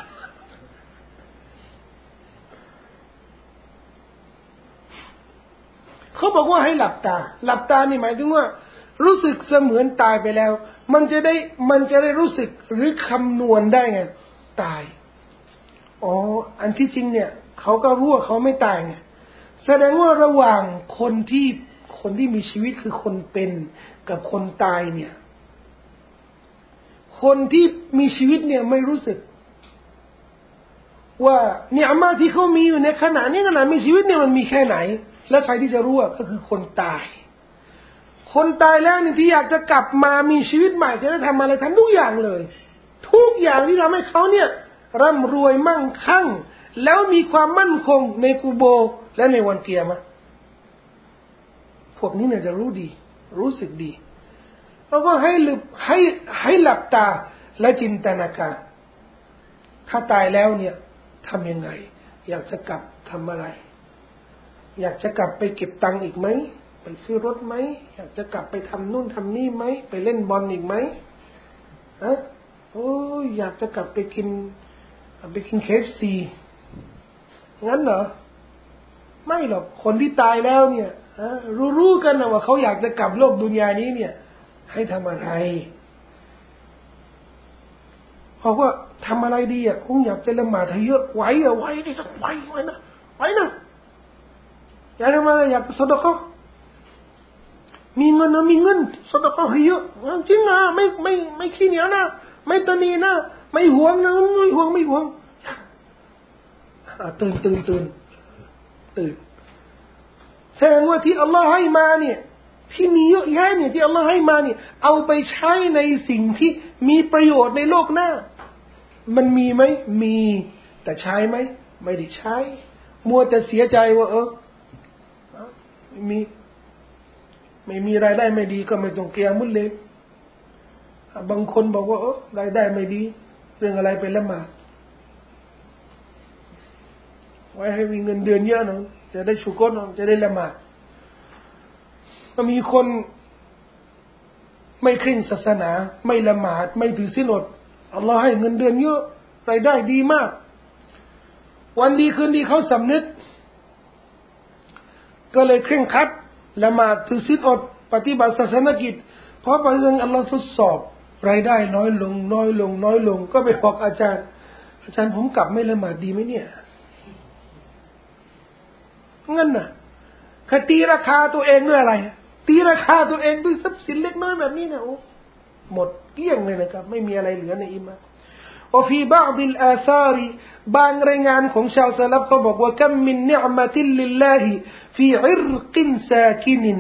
เขาบอกว่าให้หลับตาหลับตานี่หมายถึงว่ารู้สึกเสมือนตายไปแล้วมันจะได้มันจะได้รู้สึกหรือคำนวณได้ไงตายอ๋ออันที่จริงเนี่ยเขาก็รู้ว่าเขาไม่ตายไงแสดงว่าระหว่างคนที่คนที่มีชีวิตคือคนเป็นกับคนตายเนี่ยคนที่มีชีวิตเนี่ยไม่รู้สึกว่าเนี่ยอามาที่เขามีอยู่ในขณะนี้ขณะมีชีวิตเนี่ยมันมีแค่ไหนและใครที่จะรู้ก็คือคนตายคนตายแล้วนี่ที่อยากจะกลับมามีชีวิตใหม่จะได้ทำอะไรทำทุกอย่างเลยทุกอย่างที่ทำให้เขาเนี่ยร่ำรวยมั่งคั่งแล้วมีความมั่นคงในกุโบร์และในวันเกียรติพวกนี้เนี่ยจะรู้ดีรู้สึกดีแล้วก็ให้หลับให้ให้หลับตาและจินตนาการถ้าตายแล้วเนี่ยทำยังไงอยากจะกลับทำอะไรอยากจะกลับไปเก็บตังค์อีกไหมไปซื้อรถไหมอยากจะกลับไปทำนู่นทำนี่ไหมไปเล่นบอลอีกไหมฮะโอ้ยอยากจะกลับไปกินไปกิน เค เอฟ ซี งั้นเหรอไม่หรอกคนที่ตายแล้วเนี่ยรู้ๆกันนะว่าเขาอยากจะกลับโลกดุนยานี้เนี่ยให้ทำอะไรเพราะว่าทำอะไรดีอ่ะคงอยากจะละหมาดให้เยอะไหวอ่ะไหวดิสักไหวไหวนะไหวนะอยากทำอะไรอยากจะสดก็มีเงินนะมีเงินสดก็ให้เยอะจริงนะไม่ไม่ไม่ขี้เหนียวนะไม่ตนีนะไม่หวงนะไม่หวงไม่หวงตื่นตื่นตื่นตื่นแสดงว่าที่อัลลอฮ์ให้มาเนี่ยที่มีเยอะแยะเนี่ยที่อัลลอฮ์ให้มาเนี่ยเอาไปใช้ในสิ่งที่มีประโยชน์ในโลกหน้ามันมีไหมมีแต่ใช้ไหมไม่ได้ใช้มัวแต่เสียใจว่าเออไม่มีไม่มีรายได้ไม่ดีก็ไม่ต้องเกียร์มุลเลยบางคนบอกว่าเออรายได้ไม่ดีเรื่องอะไรไปละหมาดไว้ให้มีเงินเดือนเยอะหน่อยจะได้ชุกรหน่อยจะได้ละหมาดก็มีคนไม่เคร่งศาสนาไม่ละหมาดไม่ถือศีลอดอัลลอฮ์ให้เงินเดือนเยอะรายได้ดีมากวันดีคืนดีเขาสำนึกก็เลยเคร่งครัดละหมาดถือศีลอดปฏิบัติศาสนกิจเพราะบางเรื่องอัลลอฮ์ทดสอบรายได้น้อยลงน้อยลงน้อยลงก็ไปบอกอาจารย์อาจารย์ผมกลับไม่ละหมาดดีไหมเนี่ยงั้นน่ะคตีราคาตัวเองด้วยอะไรตีราคาตัวเองด้วยทรัพย์สินเล็กน้อยแบบนี้นะโอ้หมดเกลี้ยงเลยนะครับไม่มีอะไรเหลือในอิมานว่าฟีบางดิลอาซารีบางรายงานของชาวสลับเขาบอกว่ากัมมินนิอ์มะติลลิลลาฮิฟีอิรกินซากิน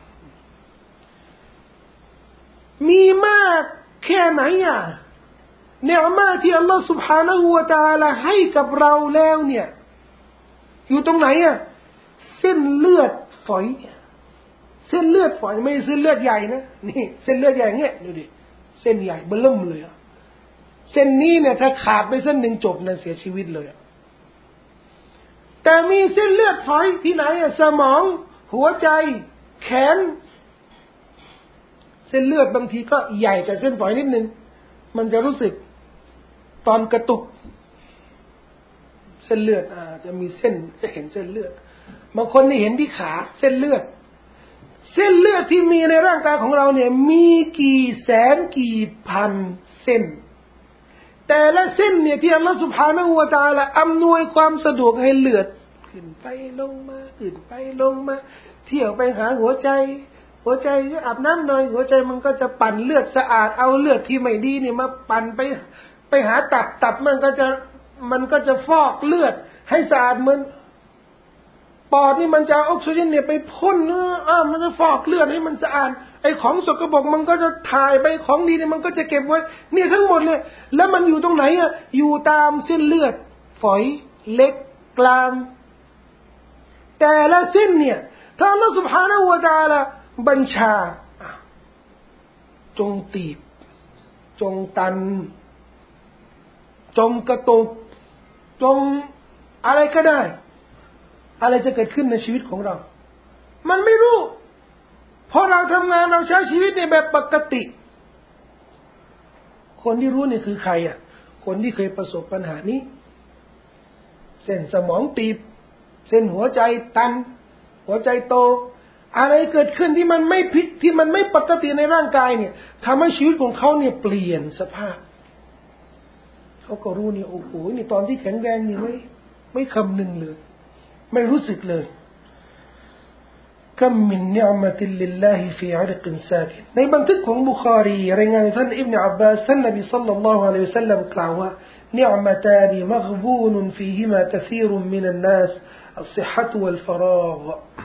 มีมากแค่ไหนอ่ะเนือมาที่อัลลอฮฺ سبحانه และ تعالى ให้กับเราแล้วเนี่ยอยู่ตรงไหนอ่ะเส้นเลือดฝอยเส้นเลือดฝอยไม่ใช่เส้นเลือดใหญ่นะนี่เส้นเลือดใหญ่เงี้ยดูดิเส้นใหญ่เบิ่มเลยอ่ะเส้นนี้เนี่ยถ้าขาดไปเส้นหนึ่งจบนะเสียชีวิตเลยแต่มีเส้นเลือดฝอยที่ไหนอ่ะสมองหัวใจแขนเส้นเลือดบางทีก็ใหญ่กว่าเส้นฝอยนิดนึงมันจะรู้สึกตอนกระตุกเส้นเลือดอ่าจะมีเส้นจะเห็นเส้นเลือดบางคนนี่เห็นที่ขาเส้นเลือดเส้นเลือดที่มีในร่างกายของเราเนี่ยมีกี่แสนกี่พันเส้นแต่ละเส้นเนี่ยที่อัลลอฮฺ سبحانه และ تعالى อำนวยความสะดวกให้เลือดขึ้นไปลงมาขึ้นไปลงมาเที่ยวไปหาหัวใจหัวใจก็อาบน้ำหน่อยหัวใจมันก็จะปั่นเลือดสะอาดเอาเลือดที่ไม่ดีนี่มาปั่นไปไปหาตับตับมันก็จะมันก็จะฟอกเลือดให้สะอาดเหมือนปอดนี่มันจะออกซิเจนเนี่ยไปพ่นอ่ามันจะฟอกเลือดให้มันสะอาดไอ้ของสกปรกมันก็จะถ่ายไปของดีเนี่ยมันก็จะเก็บไว้เนี่ยทั้งหมดเลยแล้วมันอยู่ตรงไหนอ่ะอยู่ตามเส้นเลือดฝอยเล็กกลางแต่ละเส้นเนี่ยถ้าอัลลอฮฺ سبحانه และ تعالى บัญชาจงตีบจงตันจงกระตุกจงอะไรก็ได้อะไรจะเกิดขึ้นในชีวิตของเรามันไม่รู้เพราะเราทำงานเราใช้ชีวิตในแบบปกติคนที่รู้นี่คือใครอ่ะคนที่เคยประสบปัญหานี้เส้นสมองตีบเส้นหัวใจตันหัวใจโตอะไรเกิดขึ้นที่มันไม่พิษที่มันไม่ปกติในร่างกายเนี่ยทำให้ชีวิตของเขาเนี่ยเปลี่ยนสภาพเขาก็รู้นี่โอ้โหนี่ตอนที่แข็งแรงนี่ไม่ไม่คำนึงเลยไม่รู้สึกเลยกัมมินนิอ์มะติลลิลลาฮิฟีอิรกินซากินในบันทึกของบุคารีรายงานท่านอิบนุอับบาสท่านนบีศ็อลลัลลอฮุอะลัยฮิวะซัลลัมกล่าวว่านิอ์มะตานีมัฆบูนฟีฮิมากะซีรุมินันนัสอัศซิฮะตุวัลฟะราก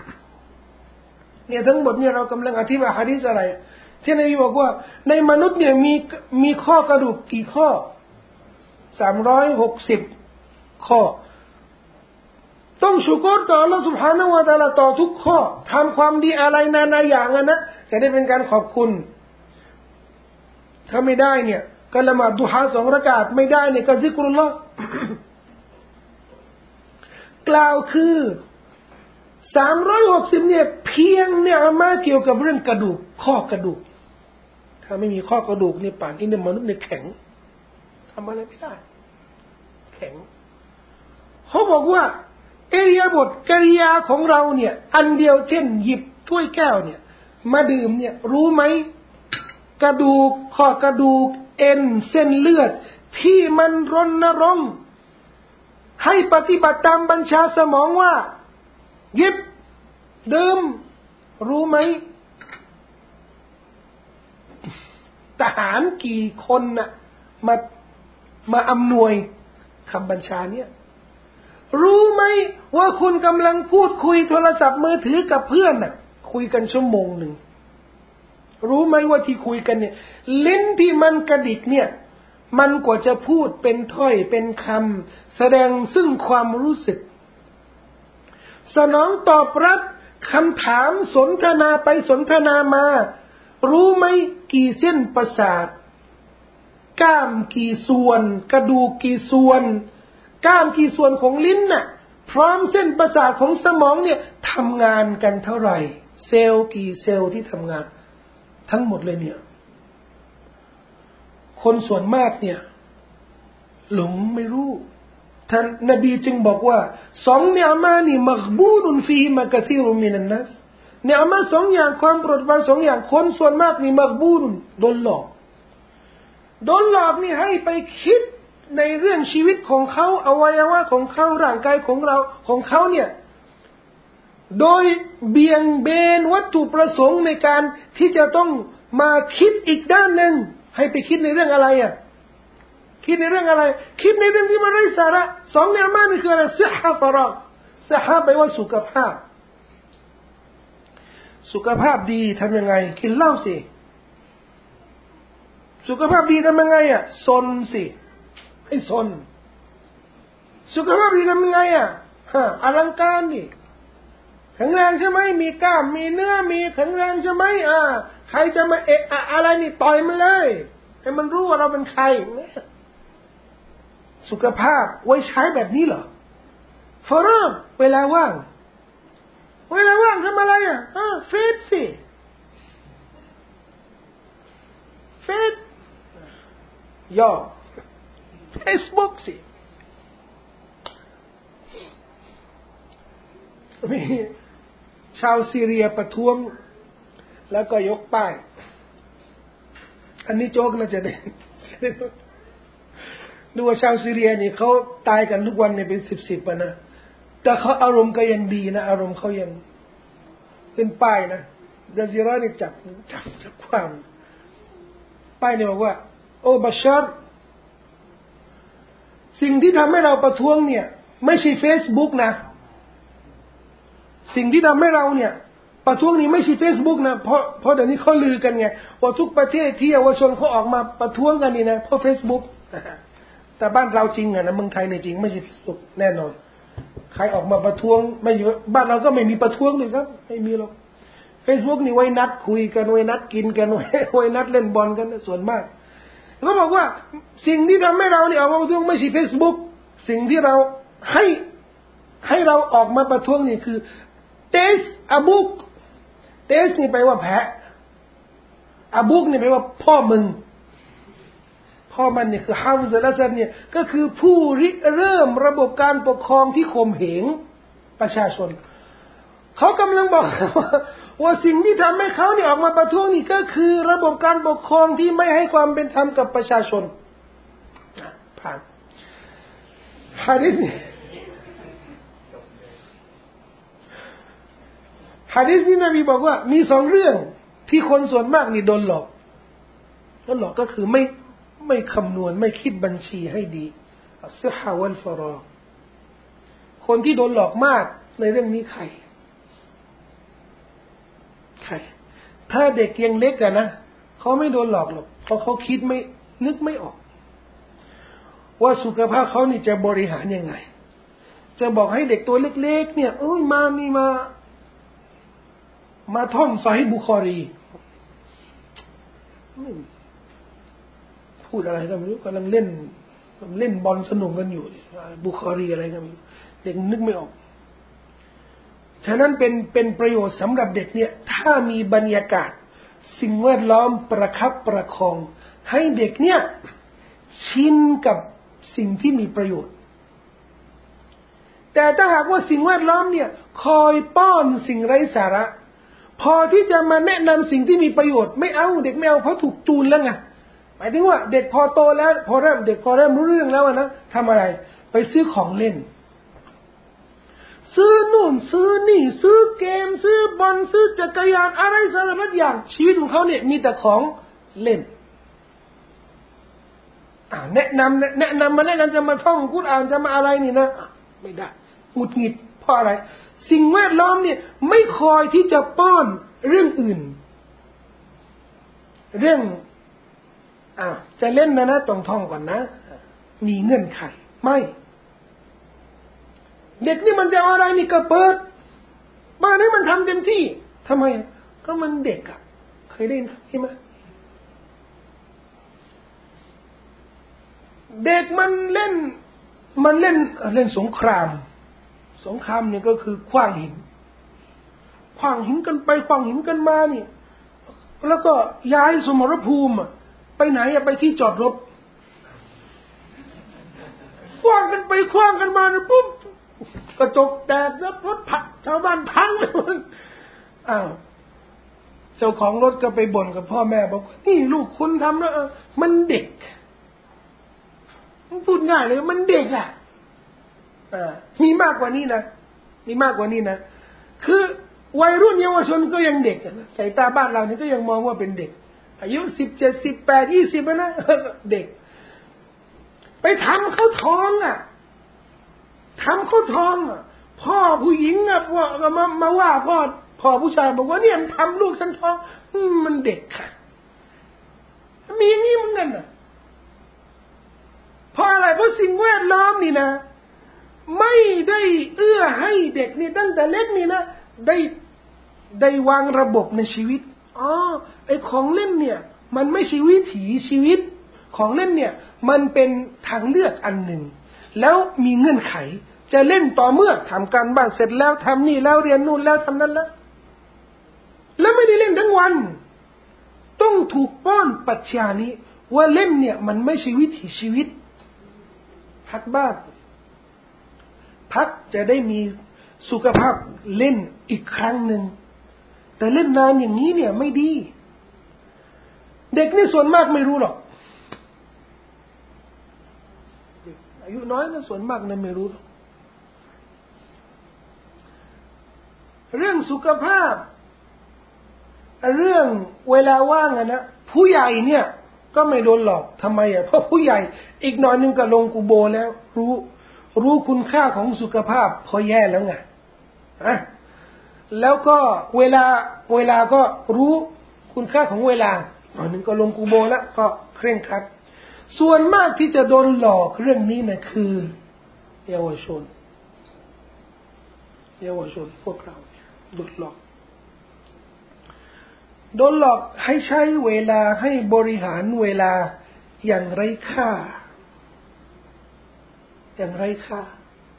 เนี่ยทั้งหมดเนี่ยเรากำลังอธิบายหะดีษอะไรที่นบีบอกว่าในมนุษย์เนี่ยมีมีข้อกระดูกกี่ข้อสามร้อยหกสิบข้อต้องชุกรต่อ Allah سبحانه และ تعالى ต่อทุกข้อทำความดีอะไรนานาอย่างนะจะได้เป็นการขอบคุณถ้าไม่ได้เนี่ยก็ละหมาดดุฮาสองรากาตไม่ได้เนี่ยก็ซิกรุลลอฮ์ กล่าวคือสามร้อยหกสิบเนี่ยเพียงเนี่ยมาเกี่ยวกับเรื่องกระดูกข้อกระดูกถ้าไม่มีข้อกระดูกนี่ป่านนี้เนี่ยมนุษย์เนี่ยแข็งทำอะไรไม่ได้แข็งเขาบอกว่าเอริยาบทกิริยาของเราเนี่ยอันเดียวเช่นหยิบถ้วยแก้วเนี่ยมาดื่มเนี่ยรู้ไหมกระดูกข้อกระดูกเอ็นเส้นเลือดที่มันรณรงค์ให้ปฏิบัติตามบัญชาสมองว่าหยิบดื่มรู้ไหมทหารกี่คนน่ะมามาอำนวยคำบัญชาเนี่ยรู้ไหมว่าคุณกำลังพูดคุยโทรศัพท์มือถือกับเพื่อนน่ะคุยกันชั่วโมงหนึ่งรู้ไหมว่าที่คุยกันเนี่ยลิ้นที่มันกระดิกเนี่ยมันกว่าจะพูดเป็นถ้อยเป็นคำแสดงซึ่งความรู้สึกสนองตอบรับคำถามสนทนาไปสนทนามารู้ไหมกี่เส้นประสาทกล้ามกี่ส่วนกระดูกกี่ส่วนกล้ามกี่ส่วนของลิ้นน่ะพร้อมเส้นประสาทของสมองเนี่ยทำงานกันเท่าไหร่เซลล์กี่เซลล์ที่ทำงานทั้งหมดเลยเนี่ยคนส่วนมากเนี่ยหลงไม่รู้ท่านนบีจึงบอกว่าสองเนืมานี่มักบูรุนฟีมากะซีรุมินันนัสเนืมาสองอย่างความโปรดปรานสองอย่างคนส่วนมากนี่มักบูรุนโดนหลอกโดนหลอกนี่ให้ไปคิดในเรื่องชีวิตของเขาอวัยวะของเขาร่างกายของเราของเขาเนี่ยโดยเบี่ยงเบนวัตถุประสงค์ในการที่จะต้องมาคิดอีกด้านหนึ่งให้ไปคิดในเรื่องอะไรอ่ะคิดในเรื่องอะไรคิดในเรื่องที่มันไร้สาระสองเนี่ยมานี่คืออะไรซิฮะฟะรอกซิฮะแปลว่าสุขภาพสุขภาพดีทำยังไงกินเหล้าสิสุขภาพดีทำยังไงอ่ะซนสิให้ซนสุขภาพดีทำยังไงอ่ะฮะอลังการดิแข็งแรงใช่ไหมมีกล้ามมีเนื้อมีแข็งแรงใช่ไหมอ่าใครจะมาเอะอะอะไรนี่ต่อยมันเลยให้มันรู้ว่าเราเป็นใครสุขภาพไว้ใช้แบบนี้เหรอฟารากเวลาว่างเวลาว่างทำอะไรอ่ะอ่าเฟซสิเฟซย่อเฟซบุ๊กสิมีชาวซีเรียประท้วงแล้วก็ยกป้ายอันนี้โจ๊กน่าจะได้ดูว่าชาวซีเรียนี่เขาตายกันทุกวันเนี่ยเป็นสิบสิบนะแต่เขาอารมณ์ก็ยังดีนะอารมณ์เขายังขึ้นป้ายนะดาซิรานี่จับจับจับความป้ายเนี่ยบอกว่าโอ้บัชชัรสิ่งที่ทำให้เราประท้วงเนี่ยไม่ใช่ Facebook นะสิ่งที่ทำให้เราเนี่ยประท้วงนี้ไม่ใช่ Facebook นะเพราะเพราะเดี๋ยวนี้เขาลือกันไงว่าทุกประเทศที่เยาวชนเขาออกมาประท้วงกันนี่นะเพราะ Facebook แต่บ้านเราจริงอ่ะนะเมืองไทยเนี่ยจริงไม่ใช่ Facebook แน่นอนใครออกมาประท้วงไม่อยู่บ้านเราก็ไม่มีประท้วงเลยครับไม่มีหรอก Facebook นี่ไว้นัดคุยกันไว้นัดกินกันไว้ไว้นัดเล่นบอลกันส่วนมากเขาบอกว่าสิ่งที่ทำให้เราเนี่ยออกมาประท้วงไม่ใช่ Facebook สิ่งที่เราให้ให้เราออกมาประท้วงนี่คือเตสอาบุกเตสนี่แปลว่าแพะอาบุกนี่แปลว่าพ่อมึงพ่อมันเนี่ยคือฮาฟิซอัลอัสซัดเนี่ยก็คือผู้ริเริ่มระบบการปกครองที่ข่มเหงประชาชนเขากำลังบอกว่าว่าสิ่งที่ทำให้เขาเนี่ยออกมาประท้วงนี่ก็คือระบบการปกครองที่ไม่ให้ความเป็นธรรมกับประชาชนผ่านหะดีษนี่หะดีษนี้นบีบอกว่ามีสองเรื่องที่คนส่วนมากนี่โดนหลอกโดนหลอกก็คือไม่ไม่คำนวณไม่คิดบัญชีให้ดีอัสซิฮะวัลฟารอคนที่โดนหลอกมากในเรื่องนี้ใครใครถ้าเด็กยังเล็กอะนะเขาไม่โดนหลอกหรอกเพราะเขาคิดไม่นึกไม่ออกว่าสุขภาพเขานี่จะบริหารยังไงจะบอกให้เด็กตัวเล็กๆเนี่ยเอ้ยมานี่มามาท่องซอฮีฮ์บุคอรีพูดอะไรก็ไม่รู้กำลังเล่นเล่นบอลสนุกกันอยู่บุคอรีอะไรก็ไม่รู้เด็กนึกไม่ออกฉะนั้นเป็นเป็นประโยชน์สำหรับเด็กเนี่ยถ้ามีบรรยากาศสิ่งแวดล้อมประคับประคองให้เด็กเนี่ยชินกับสิ่งที่มีประโยชน์แต่ถ้าหากว่าสิ่งแวดล้อมเนี่ยคอยป้อนสิ่งไร้สาระพอที่จะมาแนะนำสิ่งที่มีประโยชน์ไม่เอาเด็กไม่เอาเพราะถูกจูนแล้วไงหมายถึงว่าเด็กพอโตแล้วพอเริ่มเด็กพอเริ่มรู้เรื่องแล้วนะทำอะไรไปซื้อของเล่นซื้อนู่นซื้อนี่ซื้อเกมซื้อบอลซื้อจักรยานอะไรสารพัดอย่างชีวิตของเขาเนี่ยมีแต่ของเล่นอ่าแนะนำแนะนำมาแนะนำจะมาท่องกุรอานจะมาอะไรนี่นะไม่ได้หงุดหงิดเพราะอะไรสิ่งแวดล้อมเนี่ยไม่คอยที่จะป้อนเรื่องอื่นเรื่องอ่าจะเล่นนะนะต้องท่องก่อนนะมีเงื่อนไขไม่เด็กนี่มันจะอะไรนี่ก็เปิดมาให้มันทำเต็มที่ทำไมก็มันเด็กอะเคยได้ยินใช่ไหมเด็กมันเล่นมันเล่นเล่นสงครามสงครามเนี่ยก็คือขว้างหินขว้างหินกันไปขว้างหินกันมานี่แล้วก็ย้ายสมรภูมิไปไหนอะไปที่จอดรถขว้างกันไปขว้างกันมาปุ๊บกระจกแตกแล้วรถพังชาวบ้านพังเลยมันอ้าวเจ้าของรถก็ไปบ่นกับพ่อแม่บอกว่านี่ลูกคุณทำแล้วมันเด็กพูดง่ายเลยมันเด็กอ่ะอ่ามีมากกว่านี้นะมีมากกว่านี้นะคือวัยรุ่นเยาวชนก็ยังเด็กนะสายตาบ้านเรานี่ก็ยังมองว่าเป็นเด็กอายุสิบเจ็ดสิบแปดยี่สิบนะเด็กไปทำเขาท้องอ่ะทำเขาท้องอ่ะพ่อผู้หญิงอ่ะว่ามามาว่าพ่อพ่อผู้ชายบอกว่าเนี่ยมันทำลูกฉันท้องมันเด็กค่ะมีอย่างนี้เหมือนกันอ่ะเพราะอะไรเพราะสิ่งแวดล้อมนี่นะไม่ได้เอื้อให้เด็กนี่ตั้งแต่เล็กนี่นะได้ได้วางระบบในชีวิตอ๋อไอของเล่นเนี่ยมันไม่ใช่วิถีชีวิตของเล่นเนี่ยมันเป็นทางเลือกอันหนึ่งแล้วมีเงื่อนไขจะเล่นต่อเมื่อทำการบ้านเสร็จแล้วทำนี่แล้วเรียนนู่นแล้วทำนั้นแล้วแล้วไม่ได้เล่นทั้งวันต้องถูกป้อนปรัชญานี้ว่าเล่นเนี่ยมันไม่ใช่วิถีชีวิตพักบ้างพักจะได้มีสุขภาพเล่นอีกครั้งหนึ่งแต่เล่นนานอย่างนี้เนี่ยไม่ดีเด็กนี่ส่วนมากไม่รู้หรอกอายุน้อยนะส่วนมากเนี่ยไม่รู้หรอกเรื่องสุขภาพเรื่องเวลาว่างอะนะผู้ใหญ่เนี่ยก็ไม่โดนหลอกทำไมอ่ะเพราะผู้ใหญ่อีกหน่อยนึงก็ลงกุโบแล้วรู้รู้คุณค่าของสุขภาพพอแย่แล้วไงอะแล้วก็เวลาเวลาก็รู้คุณค่าของเวลาหน่อยนึงก็ลงกุโบแล้วก็เคร่งครัดส่วนมากที่จะโดนหลอกเรื่องนี้นะคือเยาวชนเยาวชนพวกเราโดนหลอกโดนหลอกให้ใช้เวลาให้บริหารเวลาอย่างไร้ค่าอย่างไร้ค่า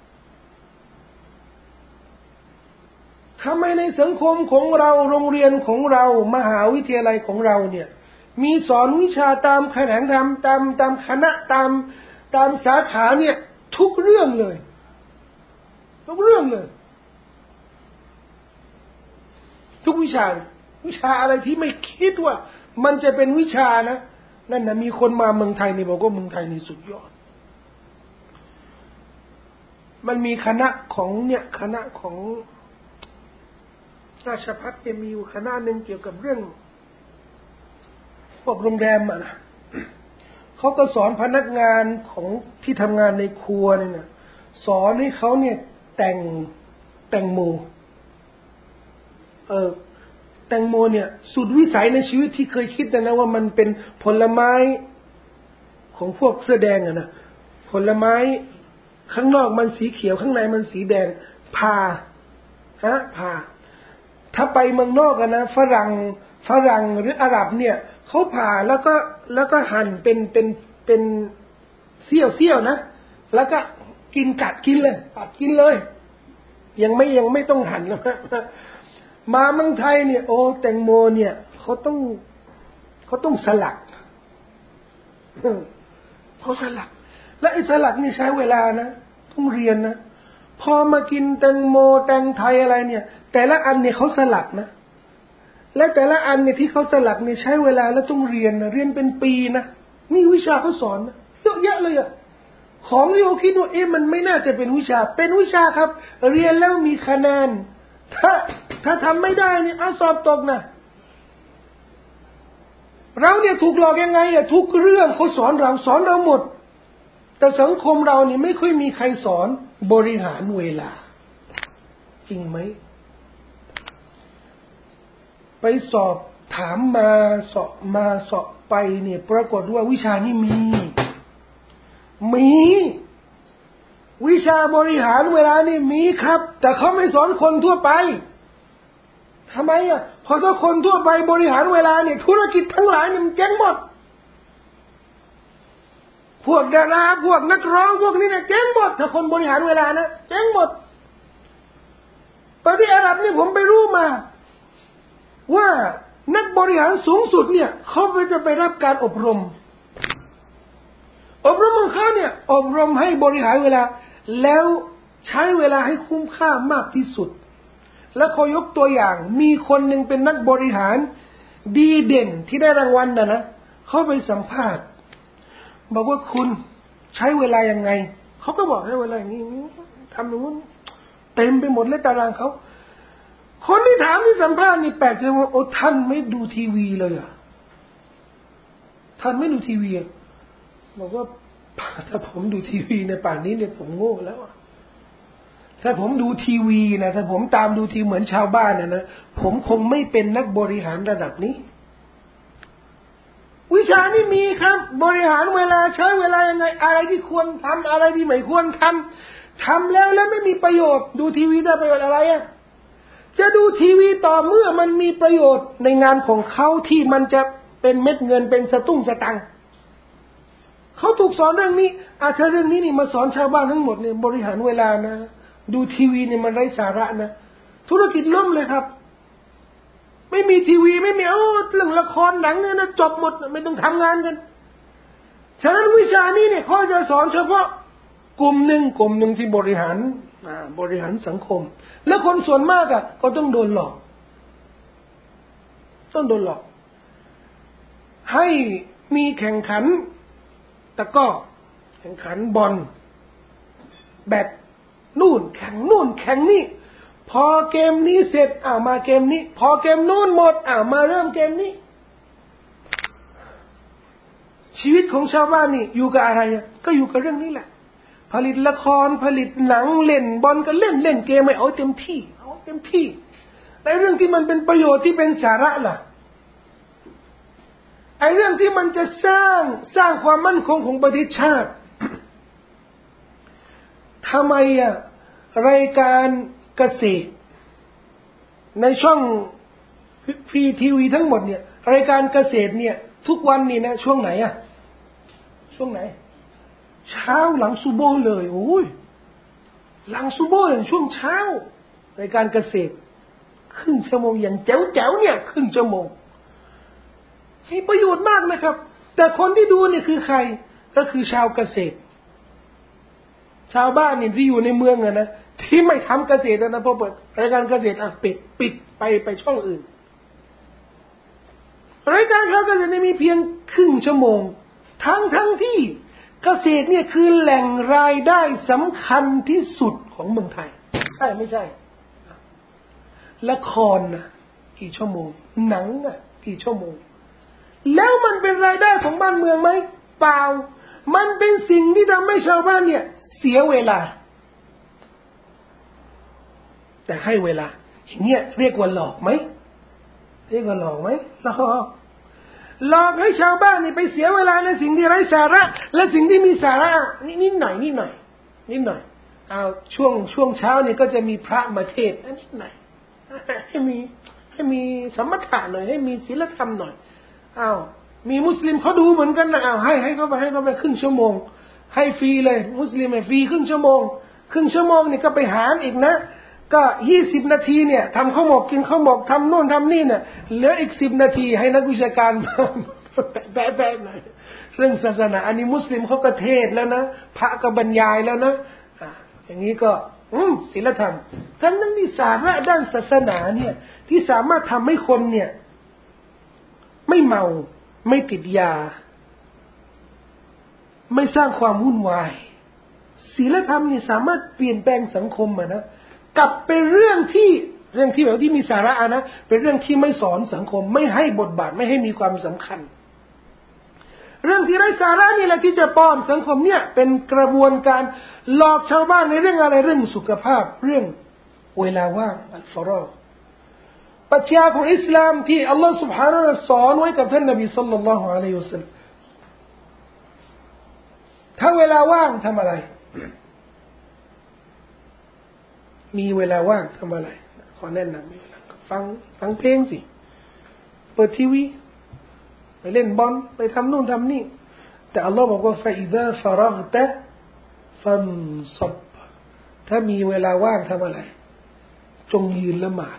ทำไมในสังคมของเราโรงเรียนของเรามหาวิทยาลัยของเราเนี่ยมีสอนวิชาตามแขนงธรรมตามตามคณะตามตามสาขาเนี่ยทุกเรื่องเลยทุกเรื่องเลยทุกวิชาวิชาอะไรที่ไม่คิดว่ามันจะเป็นวิชานะนั่นนะมีคนมาเมืองไทยนี่บอกว่าเมืองไทยนี่สุดยอดมันมีคณะของเนี่ยคณะของราชภัฏเนี่ยมีอยู่คณะหนึ่งเกี่ยวกับเรื่องพวกโรงแรมอ่ะนะเขาก็สอนพนักงานของที่ทำงานในครัวเนี่ยนะสอนให้เขาเนี่ยแต่งแตงโมเออแตงโมเนี่ยสุดวิสัยในชีวิตที่เคยคิดนะนะว่ามันเป็นผลไม้ของพวกเสื้อแดงอะนะผลไม้ข้างนอกมันสีเขียวข้างในมันสีแดงผ่าฮะผ่าถ้าไปเมืองนอกกันนะฝรั่งฝรั่งหรืออาหรับเนี่ยเขาผ่าแล้วก็แล้วก็หั่นเป็นเป็นเป็นเสี้ยวเสี้ยวนะแล้วก็กินกัดกินเลยกัดกินเลยยังไม่ยังไม่ต้องหั่นนะมาเมืองไทยเนี่ยโอ้แตงโมเนี่ยเขาต้องเขาต้องสลักเขาสลักและไอ้สลักนี่ใช้เวลานะต้องเรียนนะพอมากินแตงโมแตงไทยอะไรเนี่ยแต่ละอันเนี่ยเขาสลักนะและแต่ละอันเนี่ยที่เขาสลักเนี่ยใช้เวลาแล้วต้องเรียนนะเรียนเป็นปีนะนี่วิชาเขาสอนนะเยอะแยะเลยอะของที่เราคิดว่าเอ๊ะมันไม่น่าจะเป็นวิชาเป็นวิชาครับเรียนแล้วมีคะแนนถ้าถ้าทำไม่ได้เนี่ยเอาสอบตกนะเราเนี่ยถูกหลอกยังไงอะทุกเรื่องเขาสอนเราสอนเราหมดแต่สังคมเรานี่ไม่ค่อยมีใครสอนบริหารเวลาจริงไหมไปสอบถามมาสอบมาสอบไปเนี่ยปรากฏว่าวิชานี้มีมีวิชาบริหารเวลานี่มีครับแต่เขาไม่สอนคนทั่วไปทำไมอ่ะพอถ้าคนทั่วไปบริหารเวลาเนี่ยธุรกิจทั้งหลายเนี่ยมันเจ๊งหมดพวกดาราพวกนักร้องพวกนี้เนี่ยเจ๊งหมดถ้าคนบริหารเวลานะเจ๊งหมดประเทศอาหรับนี่ผมไปรู้มาว่านักบริหารสูงสุดเนี่ยเขาไปจะไปรับการอบรมอบรมของเขาเนี่ยอบรมให้บริหารเวลาแล้วใช้เวลาให้คุ้มค่ามากที่สุดแล้วเขายกตัวอย่างมีคนหนึ่งเป็นนักบริหารดีเด่นที่ได้รางวัลนะนะเขาไปสัมภาษณ์บอกว่าคุณใช้เวลายังไงเขาก็บอกให้เวลาอย่างนี้ทำอย่างนู้นเต็มไปหมดเลยตารางเขาคนที่ถามที่สัมภาษณ์นี่แปลกใจว่าโอ้ท่านไม่ดูทีวีเลยอ่ะท่านไม่ดูทีวีบอกว่าถ้าผมดูทีวีในป่านนี้เนี่ยผมโง่แล้วถ้าผมดูทีวีนะถ้าผมตามดูทีเหมือนชาวบ้านนะนะผมคงไม่เป็นนักบริหารระดับนี้วิชานี้มีครับบริหารเวลาใช้เวลายังไงอะไรที่ควรทำอะไรที่ไม่ควรทำทำแล้วแล้วไม่มีประโยชน์ดูทีวีได้ประโยชน์อะไรอ่ะจะดูทีวีต่อเมื่อมันมีประโยชน์ในงานของเขาที่มันจะเป็นเม็ดเงินเป็นสตุ้งสตังค์เขาถูกสอนเรื่องนี้อาถ้าเรื่องนี้นี่มาสอนชาวบ้านทั้งหมดเนี่ยบริหารเวลานะดูทีวีเนี่ยมันไร้สาระนะธุรกิจล่มเลยครับไม่มีทีวีไม่มีเออเรื่องละครหนังเนี่ยนะจบหมดไม่ต้องทำงานกันฉะนั้นวิชานี้เนี่ยเขาจะสอนเฉพาะกลุ่มหนึ่งกลุ่มหนึ่งที่บริหารบริหารสังคมแล้วคนส่วนมากอ่ะก็ต้องโดนหลอกต้องโดนหลอกให้มีแข่งขันตะก้อแข่งขันบอลแบดนู่นแข่งนู่นแข่งนี่พอเกมนี้เสร็จอ้าวมาเกมนี้พอเกมนู่นหมดอ้าวมาเริ่มเกมนี้ชีวิตของชาวบ้านนี่อยู่กับอะไรอ่ะก็อยู่กับเรื่องนี้แหละผลิตละครผลิตหนังเล่นบอลก็เล่นเล่นเกมไม่เอาเต็มที่เอาเต็มที่แต่เรื่องที่มันเป็นประโยชน์ที่เป็นสาระล่ะไอ้เรื่องที่มันจะสร้างสร้างความมั่นคงของประเทศชาติทำไมอ่ะรายการเกษตรในช่องฟรีทีวีทั้งหมดเนี่ยรายการเกษตรเนี่ยทุกวันนี่นะช่วงไหนอ่ะช่วงไหนเช้าหลังซุโบห์เลยโอ้ยหลังซุโบห์อย่างช่วงเช้ารายการเกษตรครึ่งชั่วโมงอย่างแจ๋วๆเนี่ยครึ่งชั่วโมงมีประโยชน์มากนะครับแต่คนที่ดูเนี่ยคือใครก็คือชาวเกษตรชาวบ้านนี่ที่อยู่ในเมืองอะนะที่ไม่ทำเกษตรนะพอเปิดรายการเกษตรอ่ะปิดปิดไปไปช่องอื่นรายการชาวเกษตรนี่มีเพียงครึ่งชั่วโมงทั้งทั้งที่เกษตรเนี่ยคือแหล่งรายได้สำคัญที่สุดของเมืองไทยใช่ไม่ใช่ละครนะกี่ชั่วโมงหนังน่ะกี่ชั่วโมงแล้วมันเป็นรายได้ของบ้านเมืองไหมเปล่ามันเป็นสิ่งที่ทำให้ชาวบ้านเนี่ยเสียเวลาแต่ให้เวลาอย่างเงี้ยเรียกว่าหลอกไหมเรียกว่าหลอกไหมหลอกหลอกให้ชาวบ้านนี่ไปเสียเวลาในสิ่งที่ไร้สาระและสิ่งที่มีสาระนิดนิดหน่อยนิดหน่อยนิดหน่อยเอาช่วงช่วงเช้านี่ก็จะมีพระมาเทศน์นิดหน่อยให้มีให้มีสมถะหน่อยให้มีศีลธรรมหน่อยอ้าวมีมุสลิมเขาดูเหมือนกันนะอ้าวให้ให้เขาไปให้เขาไปครึ่งชั่วโมงให้ฟรีเลยมุสลิมให้ฟรีครึ่งชั่วโมงครึ่งชั่วโมงนี่ก็ไปหารอีกนะก็ยี่สิบนาทีเนี่ยทำข้าวหมกกินข้าวหมกทำโน่นทำนี่เนี่ยเหลืออีกสิบนาทีให้นักวิชาการแปะแปะหน่อยเรื่องศาสนาอันนี้มุสลิมเขาก็เทศแล้วนะพระก็บรรยายแล้วนะอ่าอย่างนี้ก็อืมศีลธรรมทั้งนั้นที่สาระด้านศาสนาเนี่ยที่สามารถทำให้คนเนี่ยไม่เมาไม่ติดยาไม่สร้างความวุ่นวายศีลธรรมนี่สามารถเปลี่ยนแปลงสังคมอะนะกลับเป็นเรื่องที่เรื่องที่แบบที่มีสาระนะเป็นเรื่องที่ไม่สอนสังคมไม่ให้บทบาทไม่ให้มีความสำคัญเรื่องที่ไร้สาระนี่แหละที่จะป้อนสังคมเนี่ยเป็นกระบวนการหลอกชาวบ้านในเรื่องอะไรเรื่องสุขภาพเรื่องเวลาว่างอัลฟารอปรัชญาของอิสลามที่อัลลอฮฺ سبحانه และ สอนไว้กับท่านนบีศ็อลลัลลอฮุอะลัยฮิวะซัลลัมถ้าเวลาว่างทำอะไรมีเวลาว่างทำอะไรขอแนะนำฟังฟังเพลงสิเปิดทีวีไปเล่นบอลไปทำนู่นทำนี่แต่อัลลอฮ์บอกว่า فإذا فرغت فانصب ถ้ามีเวลาว่างทำอะไรจงยืนละหมาด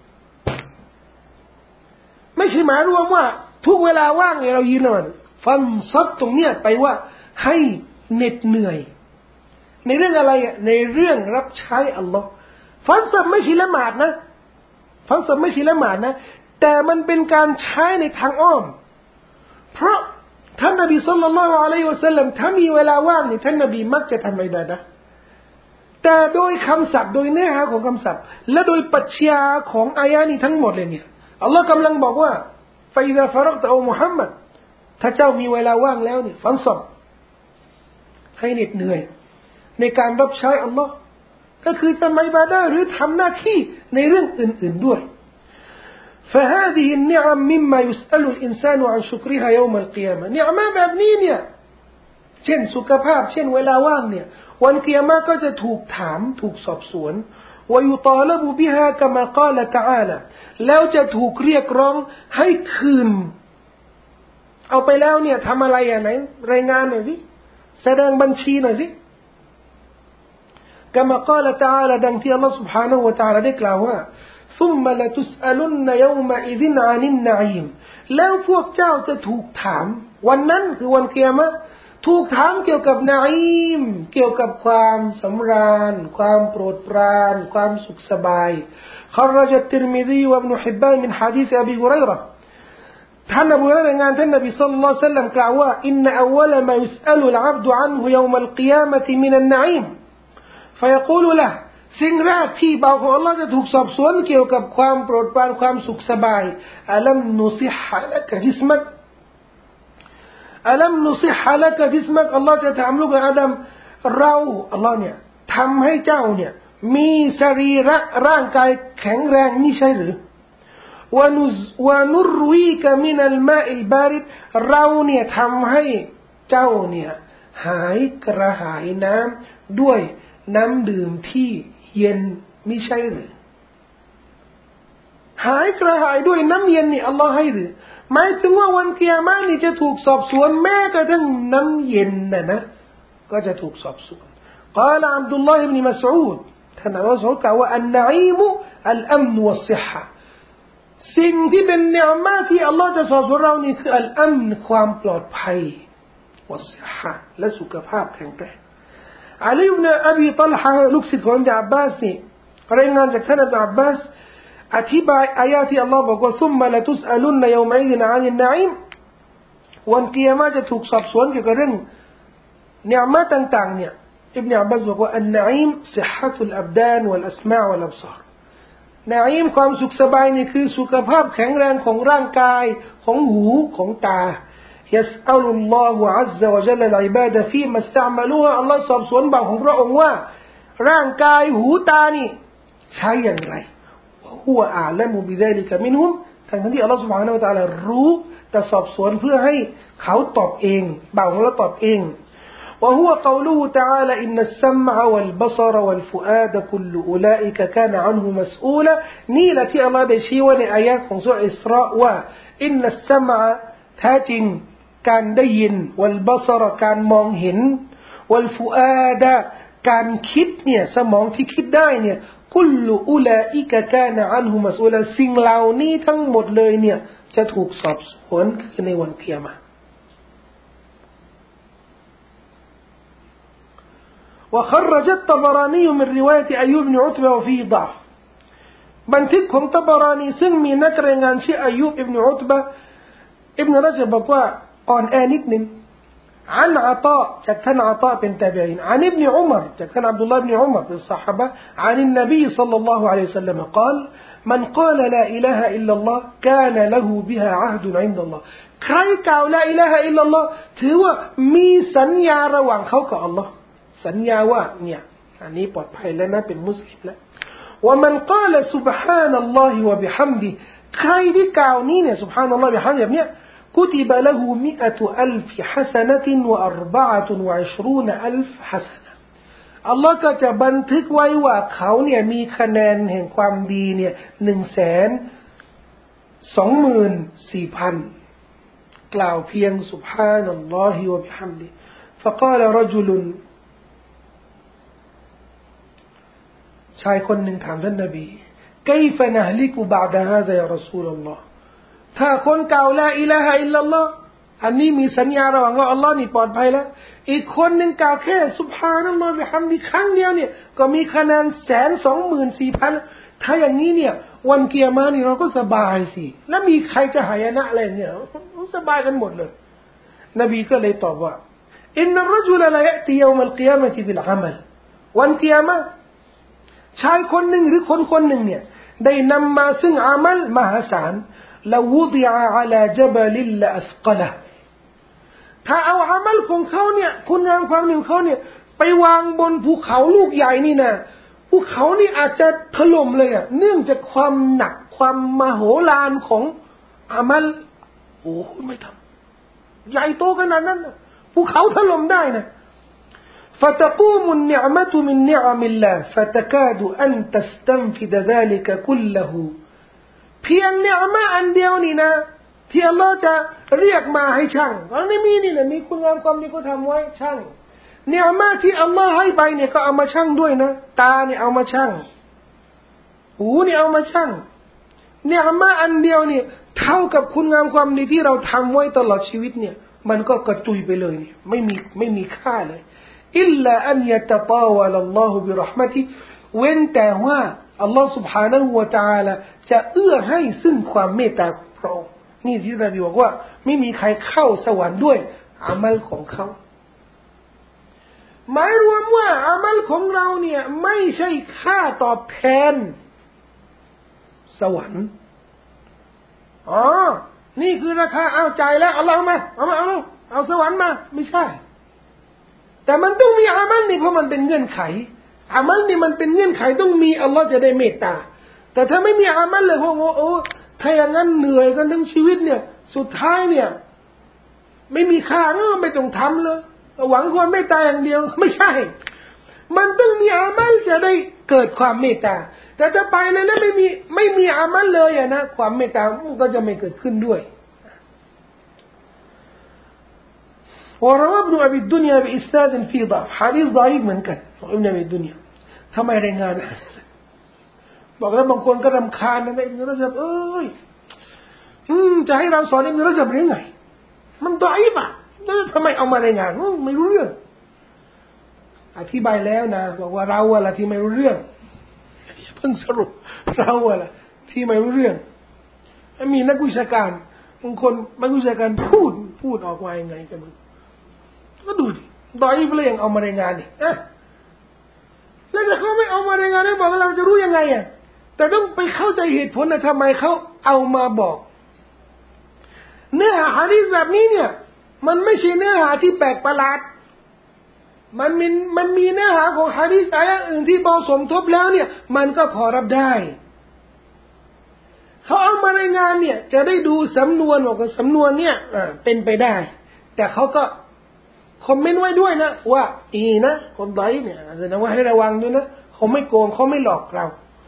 ไม่ใช่หมายรวมว่าทุกเวลาว่างเนี่ยเรายืนละหมาดฟันซับตรงเนี้ยไปว่าให้เหน็ดเหนื่อยในเรื่องอะไรอ่ะในเรื่องรับใช้อัลลอฮ์ฟันซับไม่ใช่ละหมาดนะฟันซับไม่ใช่ละหมาดนะแต่มันเป็นการใช้ในทางอ้อมเพราะท่านนบีศ็อลลัลลอฮุอะลัยฮิวะซัลลัมถ้ามีเวลาว่างนี่ท่านนบีมักจะทำอิบาดะห์แต่โดยคำศัพท์โดยเนื้อหาของคำศัพท์และโดยปรัชญาของอายะนี้ทั้งหมดเลยเนี่ยอัลลอฮ์กำลังบอกว่าฟะอิซาฟะรักตะอูมุฮัมมัดถ้าเจ้ามีเวลาว่างแล้วนี่ฟังซับให้เหน็ดเหนื่อยในการรับใช้อัลลอฮ์ก็คือทำอิบาดะห์หรือทำหน้าที่ในเรื่องอื่นๆด้วยفهذه النعم مما يسأل الإنسان عن شكرها يوم القيامة เนี่ยมาแบบนี้เนี่ยเช่นสุขภาพเช่นเวลาว่างเนี่ยวันกิยามะห์ก็จะถูกถามถูกสอบสวนويطالب بها كما قال تعالى แล้วจะถูกเรียกร้องให้คืนเอาไปแล้วเนี่ยทำอะไรอ่ะไหนรายงานหน่อยสิแสดงบัญชีหน่อยสิ كما قال تعالى ดังที่อัลเลาะห์ سبحانه และ تعالى ได้กล่าวว่าثم لتسألن يومئذ عن النعيم แล้วพวกเจ้าจะถูกถามวันนั้นคือวันกิยามะห์ถูกถามเกี่ยวกับนาอีมเกี่ยวกับความสำราญความโปรดปรานความสุขสบาย خرج الترمذي وابن حبان من حديث أبي هريرة ท่านอบูฮุรอยเราะห์รายงานท่านนบีศ็อลลัลลอฮุอะลัยฮิวะซัลลัมกล่าวว่าอินนะอัววะละมายุสอะลุลอับดุอันฮุยอมัลกิยามะติมินันนะอีมفيقول لهสิ่งแรกที่บ่าวของอัลลอฮ์จะถูกสอบสวนเกี่ยวกับความโปรดปรานความสุขสบายอัลัมนุซิฮะละกะจิสมักอัลัมนุซิฮะละกะจิสมักอัลลอฮ์จะถามลูกอาดัมเราอัลลอฮ์เนี่ยทำให้เจ้าเนี่ยมีสรีระร่างกายแข็งแรงไม่ใช่หรือวะนุซวะนุรวีกะมินัลมาอิลบาริดเราเนี่ยทำให้เจ้าเนี่ยหายกระหายน้ำด้วยน้ำดื่มที่เย็นไม่ใช่หรือหายกระหายด้วยน้ำเย็นนี่อัลลอฮ์ให้หรือหมายถึงว่าวันกิยามะห์นี่จะถูกสอบสวนแม้กระทั่งน้ำเย็นน่ะนะก็จะถูกสอบสวนกล่าวอับดุลลอฮ์อิบนุมัสอูดท่านอับดุลลอฮ์กล่าวว่าอันนะอีมอัลอัมนวัสซิฮะสิ่งที่เป็นเนือมาที่อัลลอฮ์จะสอบสวนเรานี่คืออัลอัมนความปลอดภัยวัสซิฮะและสุขภาพแข็งแรงอาลีอิบนุอบีตัลฮะลูกศิษย์ของอับบาสนี่รายงานจากท่านอับบาสอธิบายอายะที่อัลลอฮ์บอกว่าซุมมะละตุสอะลุนยอมัยซินอานินนะอีมวันกิยามะห์จะถูกสอบสวนเกี่ยวกับเรื่องเนือมาต่างๆเนี่ยอิบนุอับบาสบอกว่าอันนะอีมซิฮะตุลอับดานวัลอัสมาอ์วัลอับศารนะอิมความสุขสบายนี่คือสุขภาพแข็งแรงของร่างกายของหูของตา يسأل الله عز وجل العباد فيما استعملوها อัลลอฮ์สอบสวนบ่าวของพระองค์ว่าร่างกายหูตานี่ใช้อย่างไรหัวอาละมุบิดาลิกะมินฮุมทั้งที่อัลลอฮ์ سبحانه และ تعالى รู้แต่สอบสวนเพื่อให้เขาตอบเองบ่าวของเราตอบเองوهو قوله تعالى إن السمع والبصر والفؤاد كل أولئك كان عنه مسؤولا นี่แหละที่อัลลอฮ์ได้ชี้ไว้ในอายะห์ของซูเราะห์อิสราว่า إن السمع แท้จริงการได้ยิน والبصر การมองเห็น والفؤاد การคิดเนี่ยสมองที่คิดได้เนี่ยกุลอุลาอิกะกานะอันฮุมัสอูลาสิ่งเหล่านี้ทั้งหมดเลยเนี่ยจะถูกสอบสวนในวันกิยามะห์وخرج الطبراني من رواية أيوب بن عتبة وفيه ضعف บันทึกของตะบารานีซึ่งมีนักรายงานชื่ออายุบอิบนุอุตบะอิบนุรจบบอกว่าอ่อนแอนิดนึงعن عطاء كان عطاء بن تابعين عن ابن عمر كان عبد الله بن عمر من الصحابة عن النبي صلى الله عليه وسلم قال من قال لا إله إلا الله كان له بها عهد عند الله ใครกล่าว لا إله إلا الله ถือว่ามีสัญญาระหว่างเขากับอัลลอฮ์สัญญาว่าเนี่ยอันนี้ปลอดภัยแล้วนะเป็นมุสลิมแล้ว ومن قال سبحان الله وبحمده ใครที่กล่าวนี้เนี่ย سبحان الله وبحمده แบบเนี้ยكتب له مئة ألف حسنة وأربعة وعشرون ألف حسنة อัลลอฮ์ก็จะบันทึกไว้ว่าเขาเนี่ยมีคะแนนแห่งความดีเนี่ยหนึ่งแสนสองหมื่นสี่พันกล่าวเพียง سبحان الله وبحمده فقال رجل ชายคนหนึ่งถามท่านนบี كيف نهلك بعد هذا يا رسول اللهถ้าคนกล่าวลาอิลาฮะอิลลัลลอฮ์อันนี้มีสัญญาระหว่างว่าอัลลอฮ์นี่ปลอดภัยแล้วอีกคนหนึ่งกล่าวแค่ซุบฮานัลลอฮ์บิฮัมดิครั้งเดียวเนี่ยก็มีคะแนนแสนสองหมื่นสี่พันถ้าอย่างนี้เนี่ยวันกิยามะห์นี่เราก็สบายสิแล้วมีใครจะหายนะอะไรเนี่ยสบายกันหมดเลยนบีก็เลยตอบว่าอินนัรรจุลลายะติยอมัลกิยามะติบิลอามัลวันกิยามะห์ชายคนหนึ่งหรือคนคนหนึ่งเนี่ยได้นำมาซึ่งอามัลมหาศาลلوضع على جبل لأثقله ถ้าเอาอามัลของเขาเนี่ยคุณงามความดีของเขาเนี่ยไปวางบนภูเขาลูกใหญ่นี่นะภูเขานี่อาจจะถล่มเลยอ่ะเนื่องจากความหนักความมโหฬารของอามัลโอ้คุณไม่ทำใหญ่โตขนาดนั้นนะภูเขาถล่มได้นะفتقوم النعمة من نعم الله فتكاد أن تستنفد ذلك كلهเพียงเนี่ยมาอันเดียวนี่นะที่อัลลอฮ์จะเรียกมาให้ช่างอันนี้มีนี่นะมีคุณงามความดีก็ทำไว้ช่างเนี่ยมาที่อัลลอฮ์ให้ไปเนี่ยก็เอามาช่างด้วยนะตาเนี่ยเอามาช่างหูเนี่ยเอามาช่างเนี่ยมาอันเดียวเนี่ยเท่ากับคุณงามความดีที่เราทำไว้ตลอดชีวิตเนี่ยมันก็กระจุยไปเลยเนี่ยไม่มีไม่มีค่าเลยอิลลาอันยะตะตาวะลัลลอฮุบิเราะห์มะติเว้นแต่ว่าอัลลอฮฺ سبحانه และ تعالى จะเอื้อให้ซึ่งความเมตตาของพระองค์นี่ที่นบีบอกว่าไม่มีใครเข้าสวรรค์ด้วยอามัลของเขาหมายรวมว่าอามัลของเราเนี่ยไม่ใช่ค่าตอบแทนสวรรค์อ๋อนี่คือราคาเอาใจแล้วอัลลอฮฺมาเอามาเอาเอาสวรรค์มาไม่ใช่แต่มันต้องมีอามัลนี่เพราะมันเป็นเงื่อนไขอามัลนี่มันเป็นเงื่อนไขต้องมีอัลลอฮ์จะได้เมตตาแต่ถ้าไม่มีอามัลเลยโอ้โหโอ้ถ้าอย่างนั้นเหนื่อยกันทั้งชีวิตเนี่ยสุดท้ายเนี่ยไม่มีค่าเออไม่ต้องทำเลยหวังความเมตตาอย่างเดียวไม่ใช่มันต้องมีอามัลจะได้เกิดความเมตตาแต่ถ้าไปเลยแล้วไม่มีไม่มีอามัลเลยอะนะความเมตตาก็จะไม่เกิดขึ้นด้วยوروى ابن أبي الدنيا بإسناد في ضعف حديث ضعيف من كان ابن أبي الدنيا ทำไมรายงานบอกแล้วบางคนก็รำคาญนะอิบนุรจบเอ้ยอืมจะให้เราสอนอิบนุรจบได้ไงมันดอยป่ะแล้วทำไมเอามารายงานไม่รู้เรื่องอธิบายแล้วนะบอกว่าเราอะละที่ไม่รู้เรื่องเพิ่งสรุปเราอะละที่ไม่รู้เรื่องมีนักวิชาการบางคนนักวิชาการพูดพูดออกมายังไงกันมึงก็ดูดิดอยไปเลยยังเอามารายงานนี่อะแล้วถ้าเขาไม่เอามารายงานได้บอกว่าเราจะรู้ยังไงอ่ะแต่ต้องไปเข้าใจเหตุผลนะทำไมเขาเอามาบอกเนื้อหาหะดีษแบบนี้เนี่ยมันไม่ใช่เนื้อหาที่แปลกประหลาดมันมีมันมีเนื้อหาของหะดีษอายะห์อื่นที่พอสมทบแล้วเนี่ยมันก็พอรับได้เขาเอามารายงานเนี่ยจะได้ดูสำนวนบอกว่าสำนวนเนี่ยเป็นไปได้แต่เขาก็คอมเมนต์ไว้ด้วยนะว่าอีนะคนไดเนี่ยแสดงว่าให้ระวังด้วยนะเขาไม่โกงเขาไม่หลอกเรา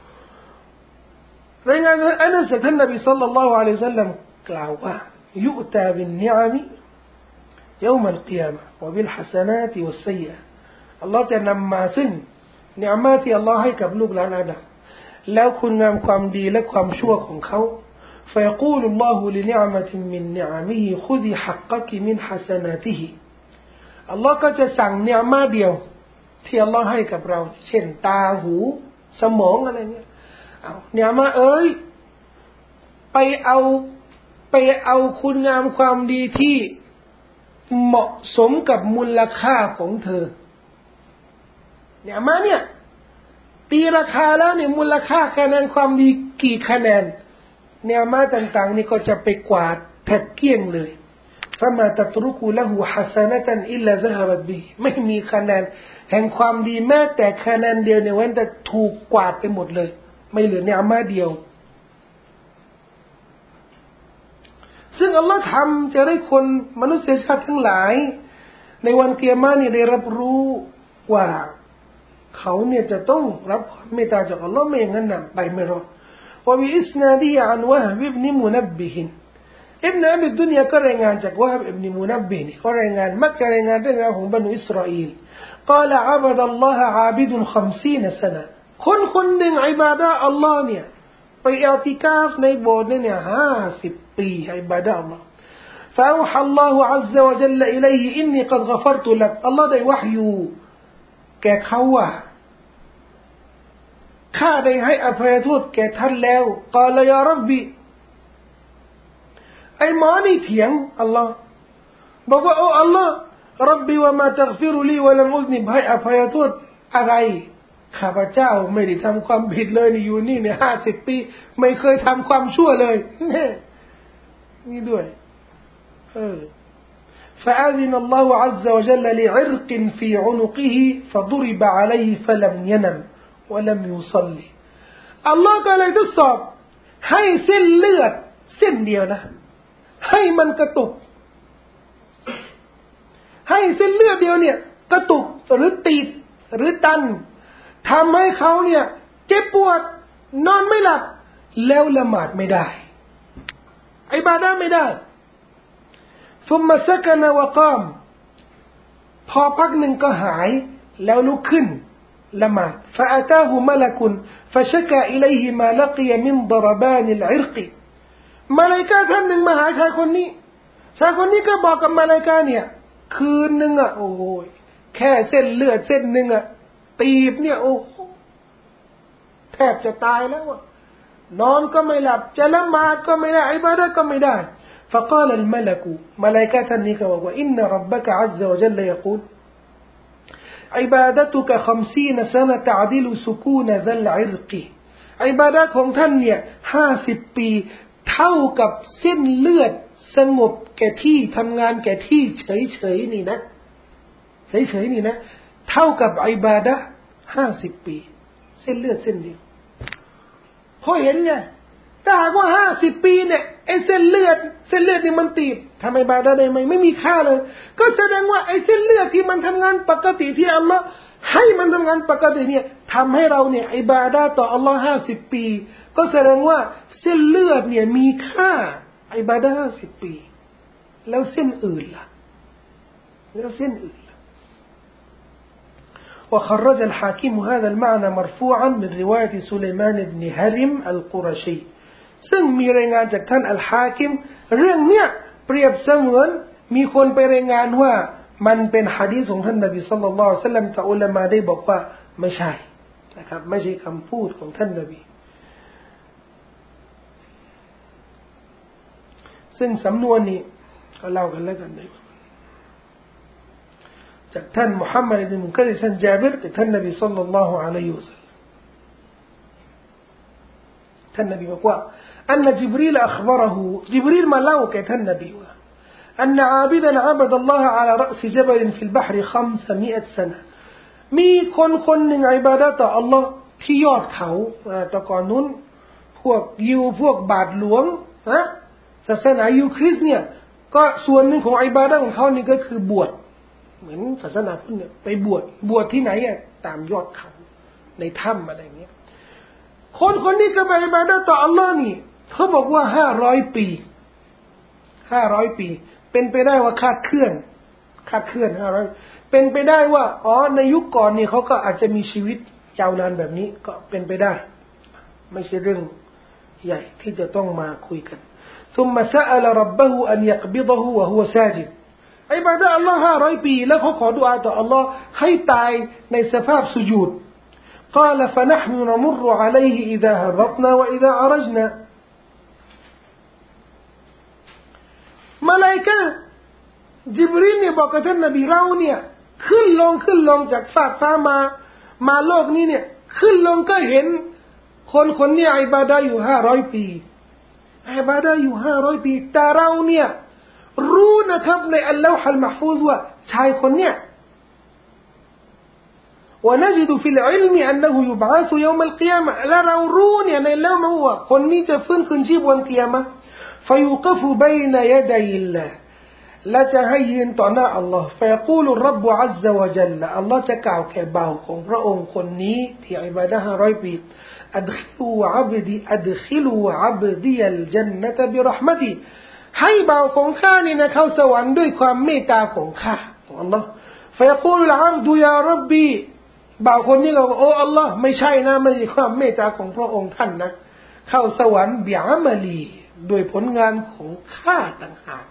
รายงานอันนั้นจากท่านนบีศ็อลลัลลอฮุอะลัยฮิวะซัลลัมกล่าวว่ายุตาบินนิอะมิيوم القيامة وبالحسنات والسيئة อัลลอฮ์จะนำมาซึ่งนิอะมะห์ที่อัลลอฮ์ให้กับลูกหลานอาดัมแล้วคุณงามความดีและความชั่วของเขา فيقول الله لنعمة من نعمه خذي حقك من حسناته อัลลอฮ์ก็จะสั่งนิอะมะห์เดียวที่อัลลอฮ์ให้กับเราเช่นตาหูสมองอะไรเงี้ยเอานิอะมะห์เอ้ยไปเอาไปเอาคุณงามความดีที่เหมาะสมกับมูลค่าของเธอเนี่ยมาเนี่ยตีราคาแล้วเนี่ยมูลค่าคะแนนความดีกี่คะแนนเนี่ยมาต่างๆนี่ก็จะไปกวาดแทบเกลี้ยงเลยฟะมาตัตรุกุละหูฮัสนะตันอิลลาซะฮะบัตบิไม่มีคะแนนแห่งความดีแม้แต่คะแนนเดียวเนี่ยมันจะถูกกวาดไปหมดเลยไม่เหลือเนี่ยมาเดียวซึ่งอัลลอฮ์ทำจะได้คนมนุษยชาติทั้งหลายในวันกิยามะห์เนี่ยได้รับรู้ว่าเขาเนี่ยจะต้องรับความเมตตาจากอัลลอฮ์ไม่อย่างนั้นน่ะไปไม่รอดว่ามีอิสนาดีอันวะฮบิบนิมุนับบิฮินอิบนาบิดดุนยาก็รายงานจากวะฮบอิบนิมุนับบิฮินก็รายงานมักจะรายงานเรื่องราวของบรรดาอิสราเอลกล่าวอับดัลลอฮะอาบิดุนห้าสิบสนะคนคนหนึ่งอิบาดะห์อัลลอฮ์เนี่ยไปอิอติกาฟในโบสถ์เนี่ยห้าสิบปีอิบาดะห์อัลลอฮ์فأوحى الله عز وجل إليه إني قد غفرت لك اللهได้วะห์ยูแก่เขาว่าข้าได้ให้อภัยโทษแก่ท่านแล้วกล่าวยาร็อบบีไอ้หมอนี่เถียงอัลลอฮ์บอกว่าโอ้อัลลอฮ์ร็อบบีว่ามาตัฆฟิรุลีวะลัมอุซนิบให้อภัยโทษอะไรข้าพเจ้าไม่ได้ทำความผิดเลยนี่อยู่นี่เนี่ยห้าสิบปีไม่เคยทำความชั่วเลยนี่ด้วยเออ فأذن الله عز وجل لعرق في عنقه فضرب عليه فلم ينم ولم يصلي อัลลอฮ์ก็เลยทดสอบให้เส้นเลือดเส้นเดียวนะให้มันกระตุกให้เส้นเลือดเดียวเนี่ยกระตุกหรือตีดหรือตันทำให้เขาเนี่ยเจ็บปวดนอนไม่หลับแล้วละหมาดไม่ได้อิบาดะห์ไม่ได้ثم سكن وقام พอพักหนึ่งก็หายแล้วลุกขึ้นละหมาด فأتاه ملك فشكى إليه ما لقي من ضربان العرق มลาอิกะฮ์ท่านหนึ่งมาหาชายคนนี้ชายคนนี้ก็บอกกับมลาอิกะฮ์เนี่ยคืนนึงอ่ะโอ้ยแค่เส้นเลือดเส้นนึงอ่ะตีบเนี่ยโอ้แทบจะตายแล้วอ่ะนอนก็ไม่หลับจะละหมาดก็ไม่ได้อิบาดะห์ก็ไม่ได้فقال الملك ملائكة نيكا إن ربك عز وجل يقول عبادتك خمسين سنة تعدل سكون ذا العرق عبادات ของท่านเนี่ยห้าสิบปีเท่ากับเส้นเลือดสงบแก่ที่ทำงานแก่ที่เฉยๆนี่นะเฉยๆนี่นะเท่ากับอิบาดะห์ห้าสิบปีเส้นเลือดเส้นเดียวพอเห็นไงถ้าหากว่าห้าสิบปีเนี่ยไอ้เส้นเลือดเส้นเลือดนี่มันตีบทำไมบาดาได้ไหมไม่มีค่าเลยก็แสดงว่าไอ้เส้นเลือดที่มันทำงานปกติที่อัลลอฮ์ให้มันทำงานปกติเนี่ยทำให้เราเนี่ยอิบาดะห์ต่ออัลลอฮ์ห้าสิบปีก็แสดงว่าเส้นเลือดเนี่ยมีค่าอิบาดะห์ห้าสิบปีแล้วเส้นอื่นล่ะแล้วเส้นอื่นล่ะوخرج الحاكم هذا المعنى مرفوعا من رواية سليمان بن هرم القرشيซึ่งมีรายงานจากท่านอัลฮาคิมเรื่องเนี้ยเปรียบเสมือนมีคนไปรายงานว่ามันเป็นหะดีษของท่านนบีศ็อลลัลลอฮุอะลัยฮิวะซัลลัมแต่อุลามะได้บอกว่าไม่ใช่นะครับไม่ใช่คำพูดของท่านนบีซึ่งสำนวนนี้ก็เล่ากันแล้วกันได้จากท่านมุฮัมมัดอิบนุมุนกัดริรท่านญาบิรจากท่านนบีศ็อลลัลลอฮุอะลัยฮิวะซัลลัมท่านนบีบอกว่าอันนจิบรีลอัคบรหูจิบรีลมาเล่าแก่ท่านนบีว่าอันอาบิดันอับดัลลอฮ์ على رأس جبل في البحر خمسمائة سنة มีคนคนหนึ่งอิบาดะห์ต่ออัลลอฮ์ที่ยอดเขาแต่ก่อนนู้นพวกยิวพวกบาทหลวงนะศาสนายิวคริสต์เนี่ยก็ส่วนหนึ่งของอิบาดะห์ของเขานี่ก็คือบวชเหมือนศาสนาพุทธเนี่ยไปบวชบวชที่ไหนอ่ะตามยอดเขาในถ้ำอะไรเงี้ยคนคนนี้ก็ไปอิบาดะห์ต่ออัลลอฮ์นี่เขาบอกว่าห้าร้อยปีห้าร้อยปีเป็นไปได้ว่าคาดเคลื่อนคาดเคลื่อนห้าร้อยเป็นไปได้ว่าอ๋อในยุคก่อนนี่เขาก็อาจจะมีชีวิตยาวนานแบบนี้ก็เป็นไปได้ไม่ใช่เรื่องใหญ่ที่จะต้องมาคุยกันثم سأل ربه أن يقبضه وهو ساجد อิบาดะห์อัลลอฮ์ห้าร้อยปีแล้วเขาขอดุอาต่ออัลลอฮ์ให้ตายในสภาพสุญูด قال فنحن نمر عليه إذا هبطنا وإذا عرجنا มลาอิกะฮ์จิบรีลเนี่ยบอกกับท่านนบีเราเนี่ยขึ้นลงขึ้นลงจากฟากฟ้ามามาโลกนี้เนี่ยขึ้นลงก็เห็นคนคนนี้อิบาดะห์อยู่ห้าร้อยปีอิบาดะห์อยู่ห้าร้อยปีแต่เราเนี่ยรู้นะครับในอัลลอฮฺอัลมะฟูซว่าชายคนเนี้ยونجد في العلم أنه يبعث يوم القيامة لا روني أن الله ما هوคนนี้จะฟื้นคืนชีพวันกิยามะฮ์ فيوقف بين يدي الله และจะให้ยืนต่อหน้าอัลลอฮ์ فيقول الرب عز وجل อัลลอฮ์จะกล่าวแก่บ่าวของพระองค์คนนี้ที่อิบาดะห์ห้าร้อยปี أدخلوا عبدي أدخلوا عبدي الجنة برحمتي ให้บ่าวของข้านี่นะเข้าสวรรค์ด้วยความเมตตาของข้าของอัลลอฮ์ فيقول العبد يا ربي บ่าวคนนี้ก็บอกโอ้อัลลอฮ์ไม่ใช่นะไม่ใช่ความเมตตาของพระองค์ท่านนะเข้าสวรรค์บิอามัลีด้วยผลงานของข้าต่างหาก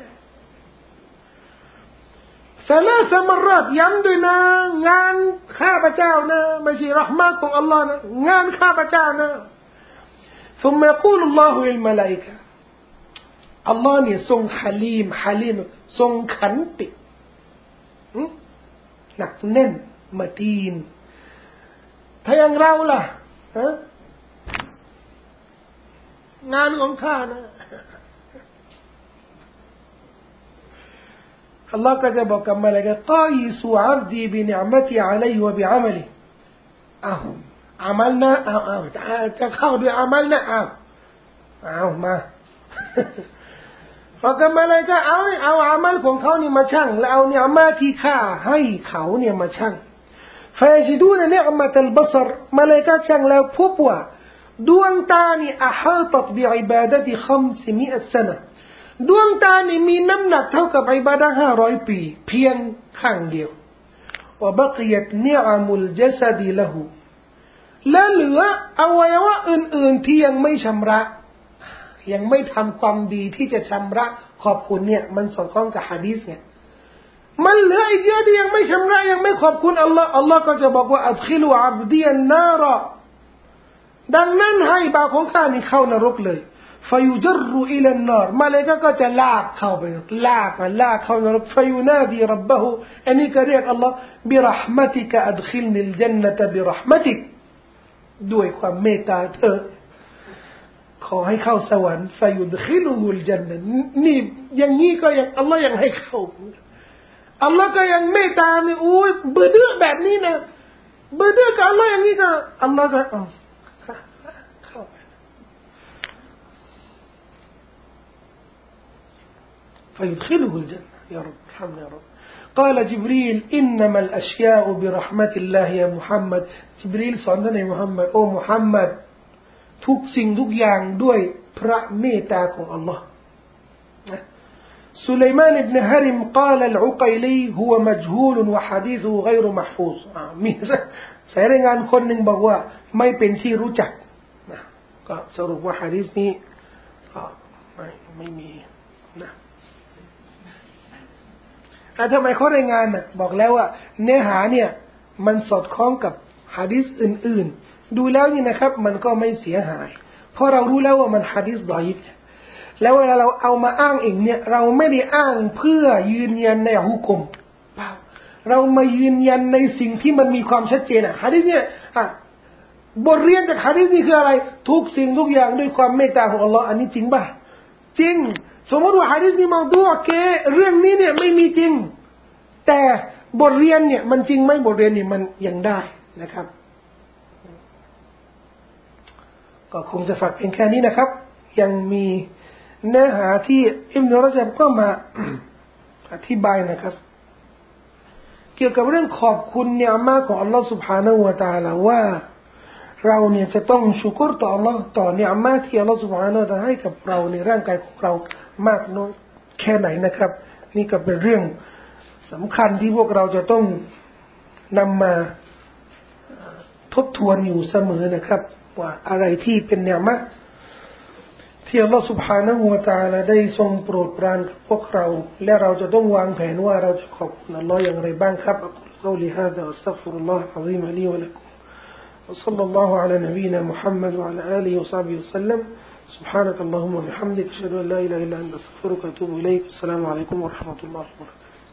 สลาสมรรตย้ำด้วยนะงานข้าพเจ้านะไม่ใช่เราะห์มะฮ์ของอัลลอฮ์นะงานข้าพเจ้านะ ثم يقول الله للملائكة อัลลอฮ์เนี่ยทรงฮะลีมฮะลีมทรงขันติหนักแน่นมาตีนถ้าอย่างเราล่ะฮะงานของข้านะอัลลอฮ์ก็จะบอกกับมลาอิกะฮ์กอยิสุอับดีบินิอ์มะติอะลัยฮิวะบิอะมัลิอ้าวอามัลนะอ้าวอ้าวจะเข้าด้วยอามัลนะอ้าวอ้าวมาพอกับมลาอิกะฮ์เอาเอาอามัลของเขานี่มาชั่งแล้วเอานิอ์มะที่ข้าให้เขาเนี่ยมาชั่งفيجدون نعمة البصر ملائكةชั่งแล้วพบว่าดวงตานี่อะฮาตัตบิอิบาดะติخمسمائةสนะดวงตานี่มีน้ำหนักเท่ากับอิบาดะห์ห้าร้อยปีเพียงข้างเดียวوبقيت نعم الجسد له และเหลืออวัยวะอื่นๆที่ยังไม่ชำระยังไม่ทำความดีที่จะชำระขอบคุณเนี่ยมันสอดคล้องกับหะดีษไงมันเหลืออีกเยอะที่ยังไม่ชำระยังไม่ขอบคุณอัลลอฮ์อัลลอฮ์ก็จะบอกว่าอัดขิลูอับดีอันนาระดังนั้นให้บ่าวของข้านี่เข้านรกเลยฟายุจรุอิลันนารมาเลกะก็จะลากเข้าไปลากมาลากเข้านรกฟายุนาดีรับบะฮูอันนี้ก็เรียกอัลลอฮ์บิเราะห์มะติกะอัดขิลนิลญันนะตะบิเราะห์มะติกด้วยความเมตตาเธอขอให้เข้าสวรรค์ฟายุดขิลูฮุลญันนะนี่อย่างนี้ก็ยังอัลลอฮ์ยังให้เข้าอัลลอฮ์ก็ยังเมตตาเนี่ยโอ้ยเบื่อเดือแบบนี้นะเบื่อเดือกับอัลลอฮ์อย่างนี้ก็อัลลอฮ์ก็เข้าفيدخله الجنة يا رب ارحمنا يا رب قال جبريل إنما الأشياء برحمة الله يا محمد جبريل สอนท่านนบีมุฮัมมัดโอ้มุฮัมมัดทุกสิ่งทุกอย่างด้วยพระเมตตาของอัลลอฮ์سليمان بن هرم قال العقيلي هو مجهول وحديثه غير محفوظ มีสายรายงานคนหนึ่งบอกว่าไม่เป็นที่รู้จักนะก็สรุปว่าหะดีษนี้ก็ไม่ไม่มีนะอ่ะทำไมเขารายงานน่ะบอกแล้วว่าเนื้อหาเนี่ยมันสอดคล้องกับหะดีษอื่นๆดูแล้วนี่นะครับมันก็ไม่เสียหายเพราะเรารู้แล้วว่ามันหะดีษฎออีฟแล้วเวลาเราเอามาอ้างเองเนี่ยเราไม่ได้อ้างเพื่อยืนยันในฮุกมเปล่าเรามายืนยันในสิ่งที่มันมีความชัดเจนอ่ะหะดีษเนี่ยอ่ะบทเรียนจากหะดีษนี้คืออะไรทุกสิ่งทุกอย่างด้วยความเมตตาของอัลลอฮ์อันนี้จริงป่ะจริงสมมติว่าหะดีษนี้มาดูโอเคเรื่องนี้เนี่ยไม่มีจริงแต่บทเรียนเนี่ยมันจริงไหมบทเรียนเนี่ยมันยังได้นะครับก็คงจะฝากเพียงแค่นี้นะครับยังมีเนื้อหาที่อิบนุรอญับก็มาอธิบายนะครับเกี่ยวกับเรื่องขอบคุณเนียมะของอัลลอฮฺ سبحانه และ تعالى ว่าเราเนี่ยจะต้องชุกรต่ออัลลอฮฺต่อเนียมะที่อัลลอฮฺ سبحانه และ تعالى ให้กับเราในร่างกายของเรามากน้อยแค่ไหนนะครับนี่ก็เป็นเรื่องสำคัญที่พวกเราจะต้องนำมาทบทวนอยู่เสมอนะครับว่าอะไรที่เป็นเนียมะที่อัลลอฮฺ سبحانه และ تعالى ได้ทรงโปรดปรานกับพวกเราและเราจะต้องวางแผนว่าเราจะขอบคุณอัลลอฮฺอย่างไรบ้างครับقولي هذا واستغفر الله العظيم لي ولكم وصلى الله على نبينا محمد وعلى آله وصحبه وسلم سبحانك اللهم وبحمدك أشهد أن لا إله إلا أنت أستغفرك وأتوب إليك السلام عليكم ورحمة الله وبركاته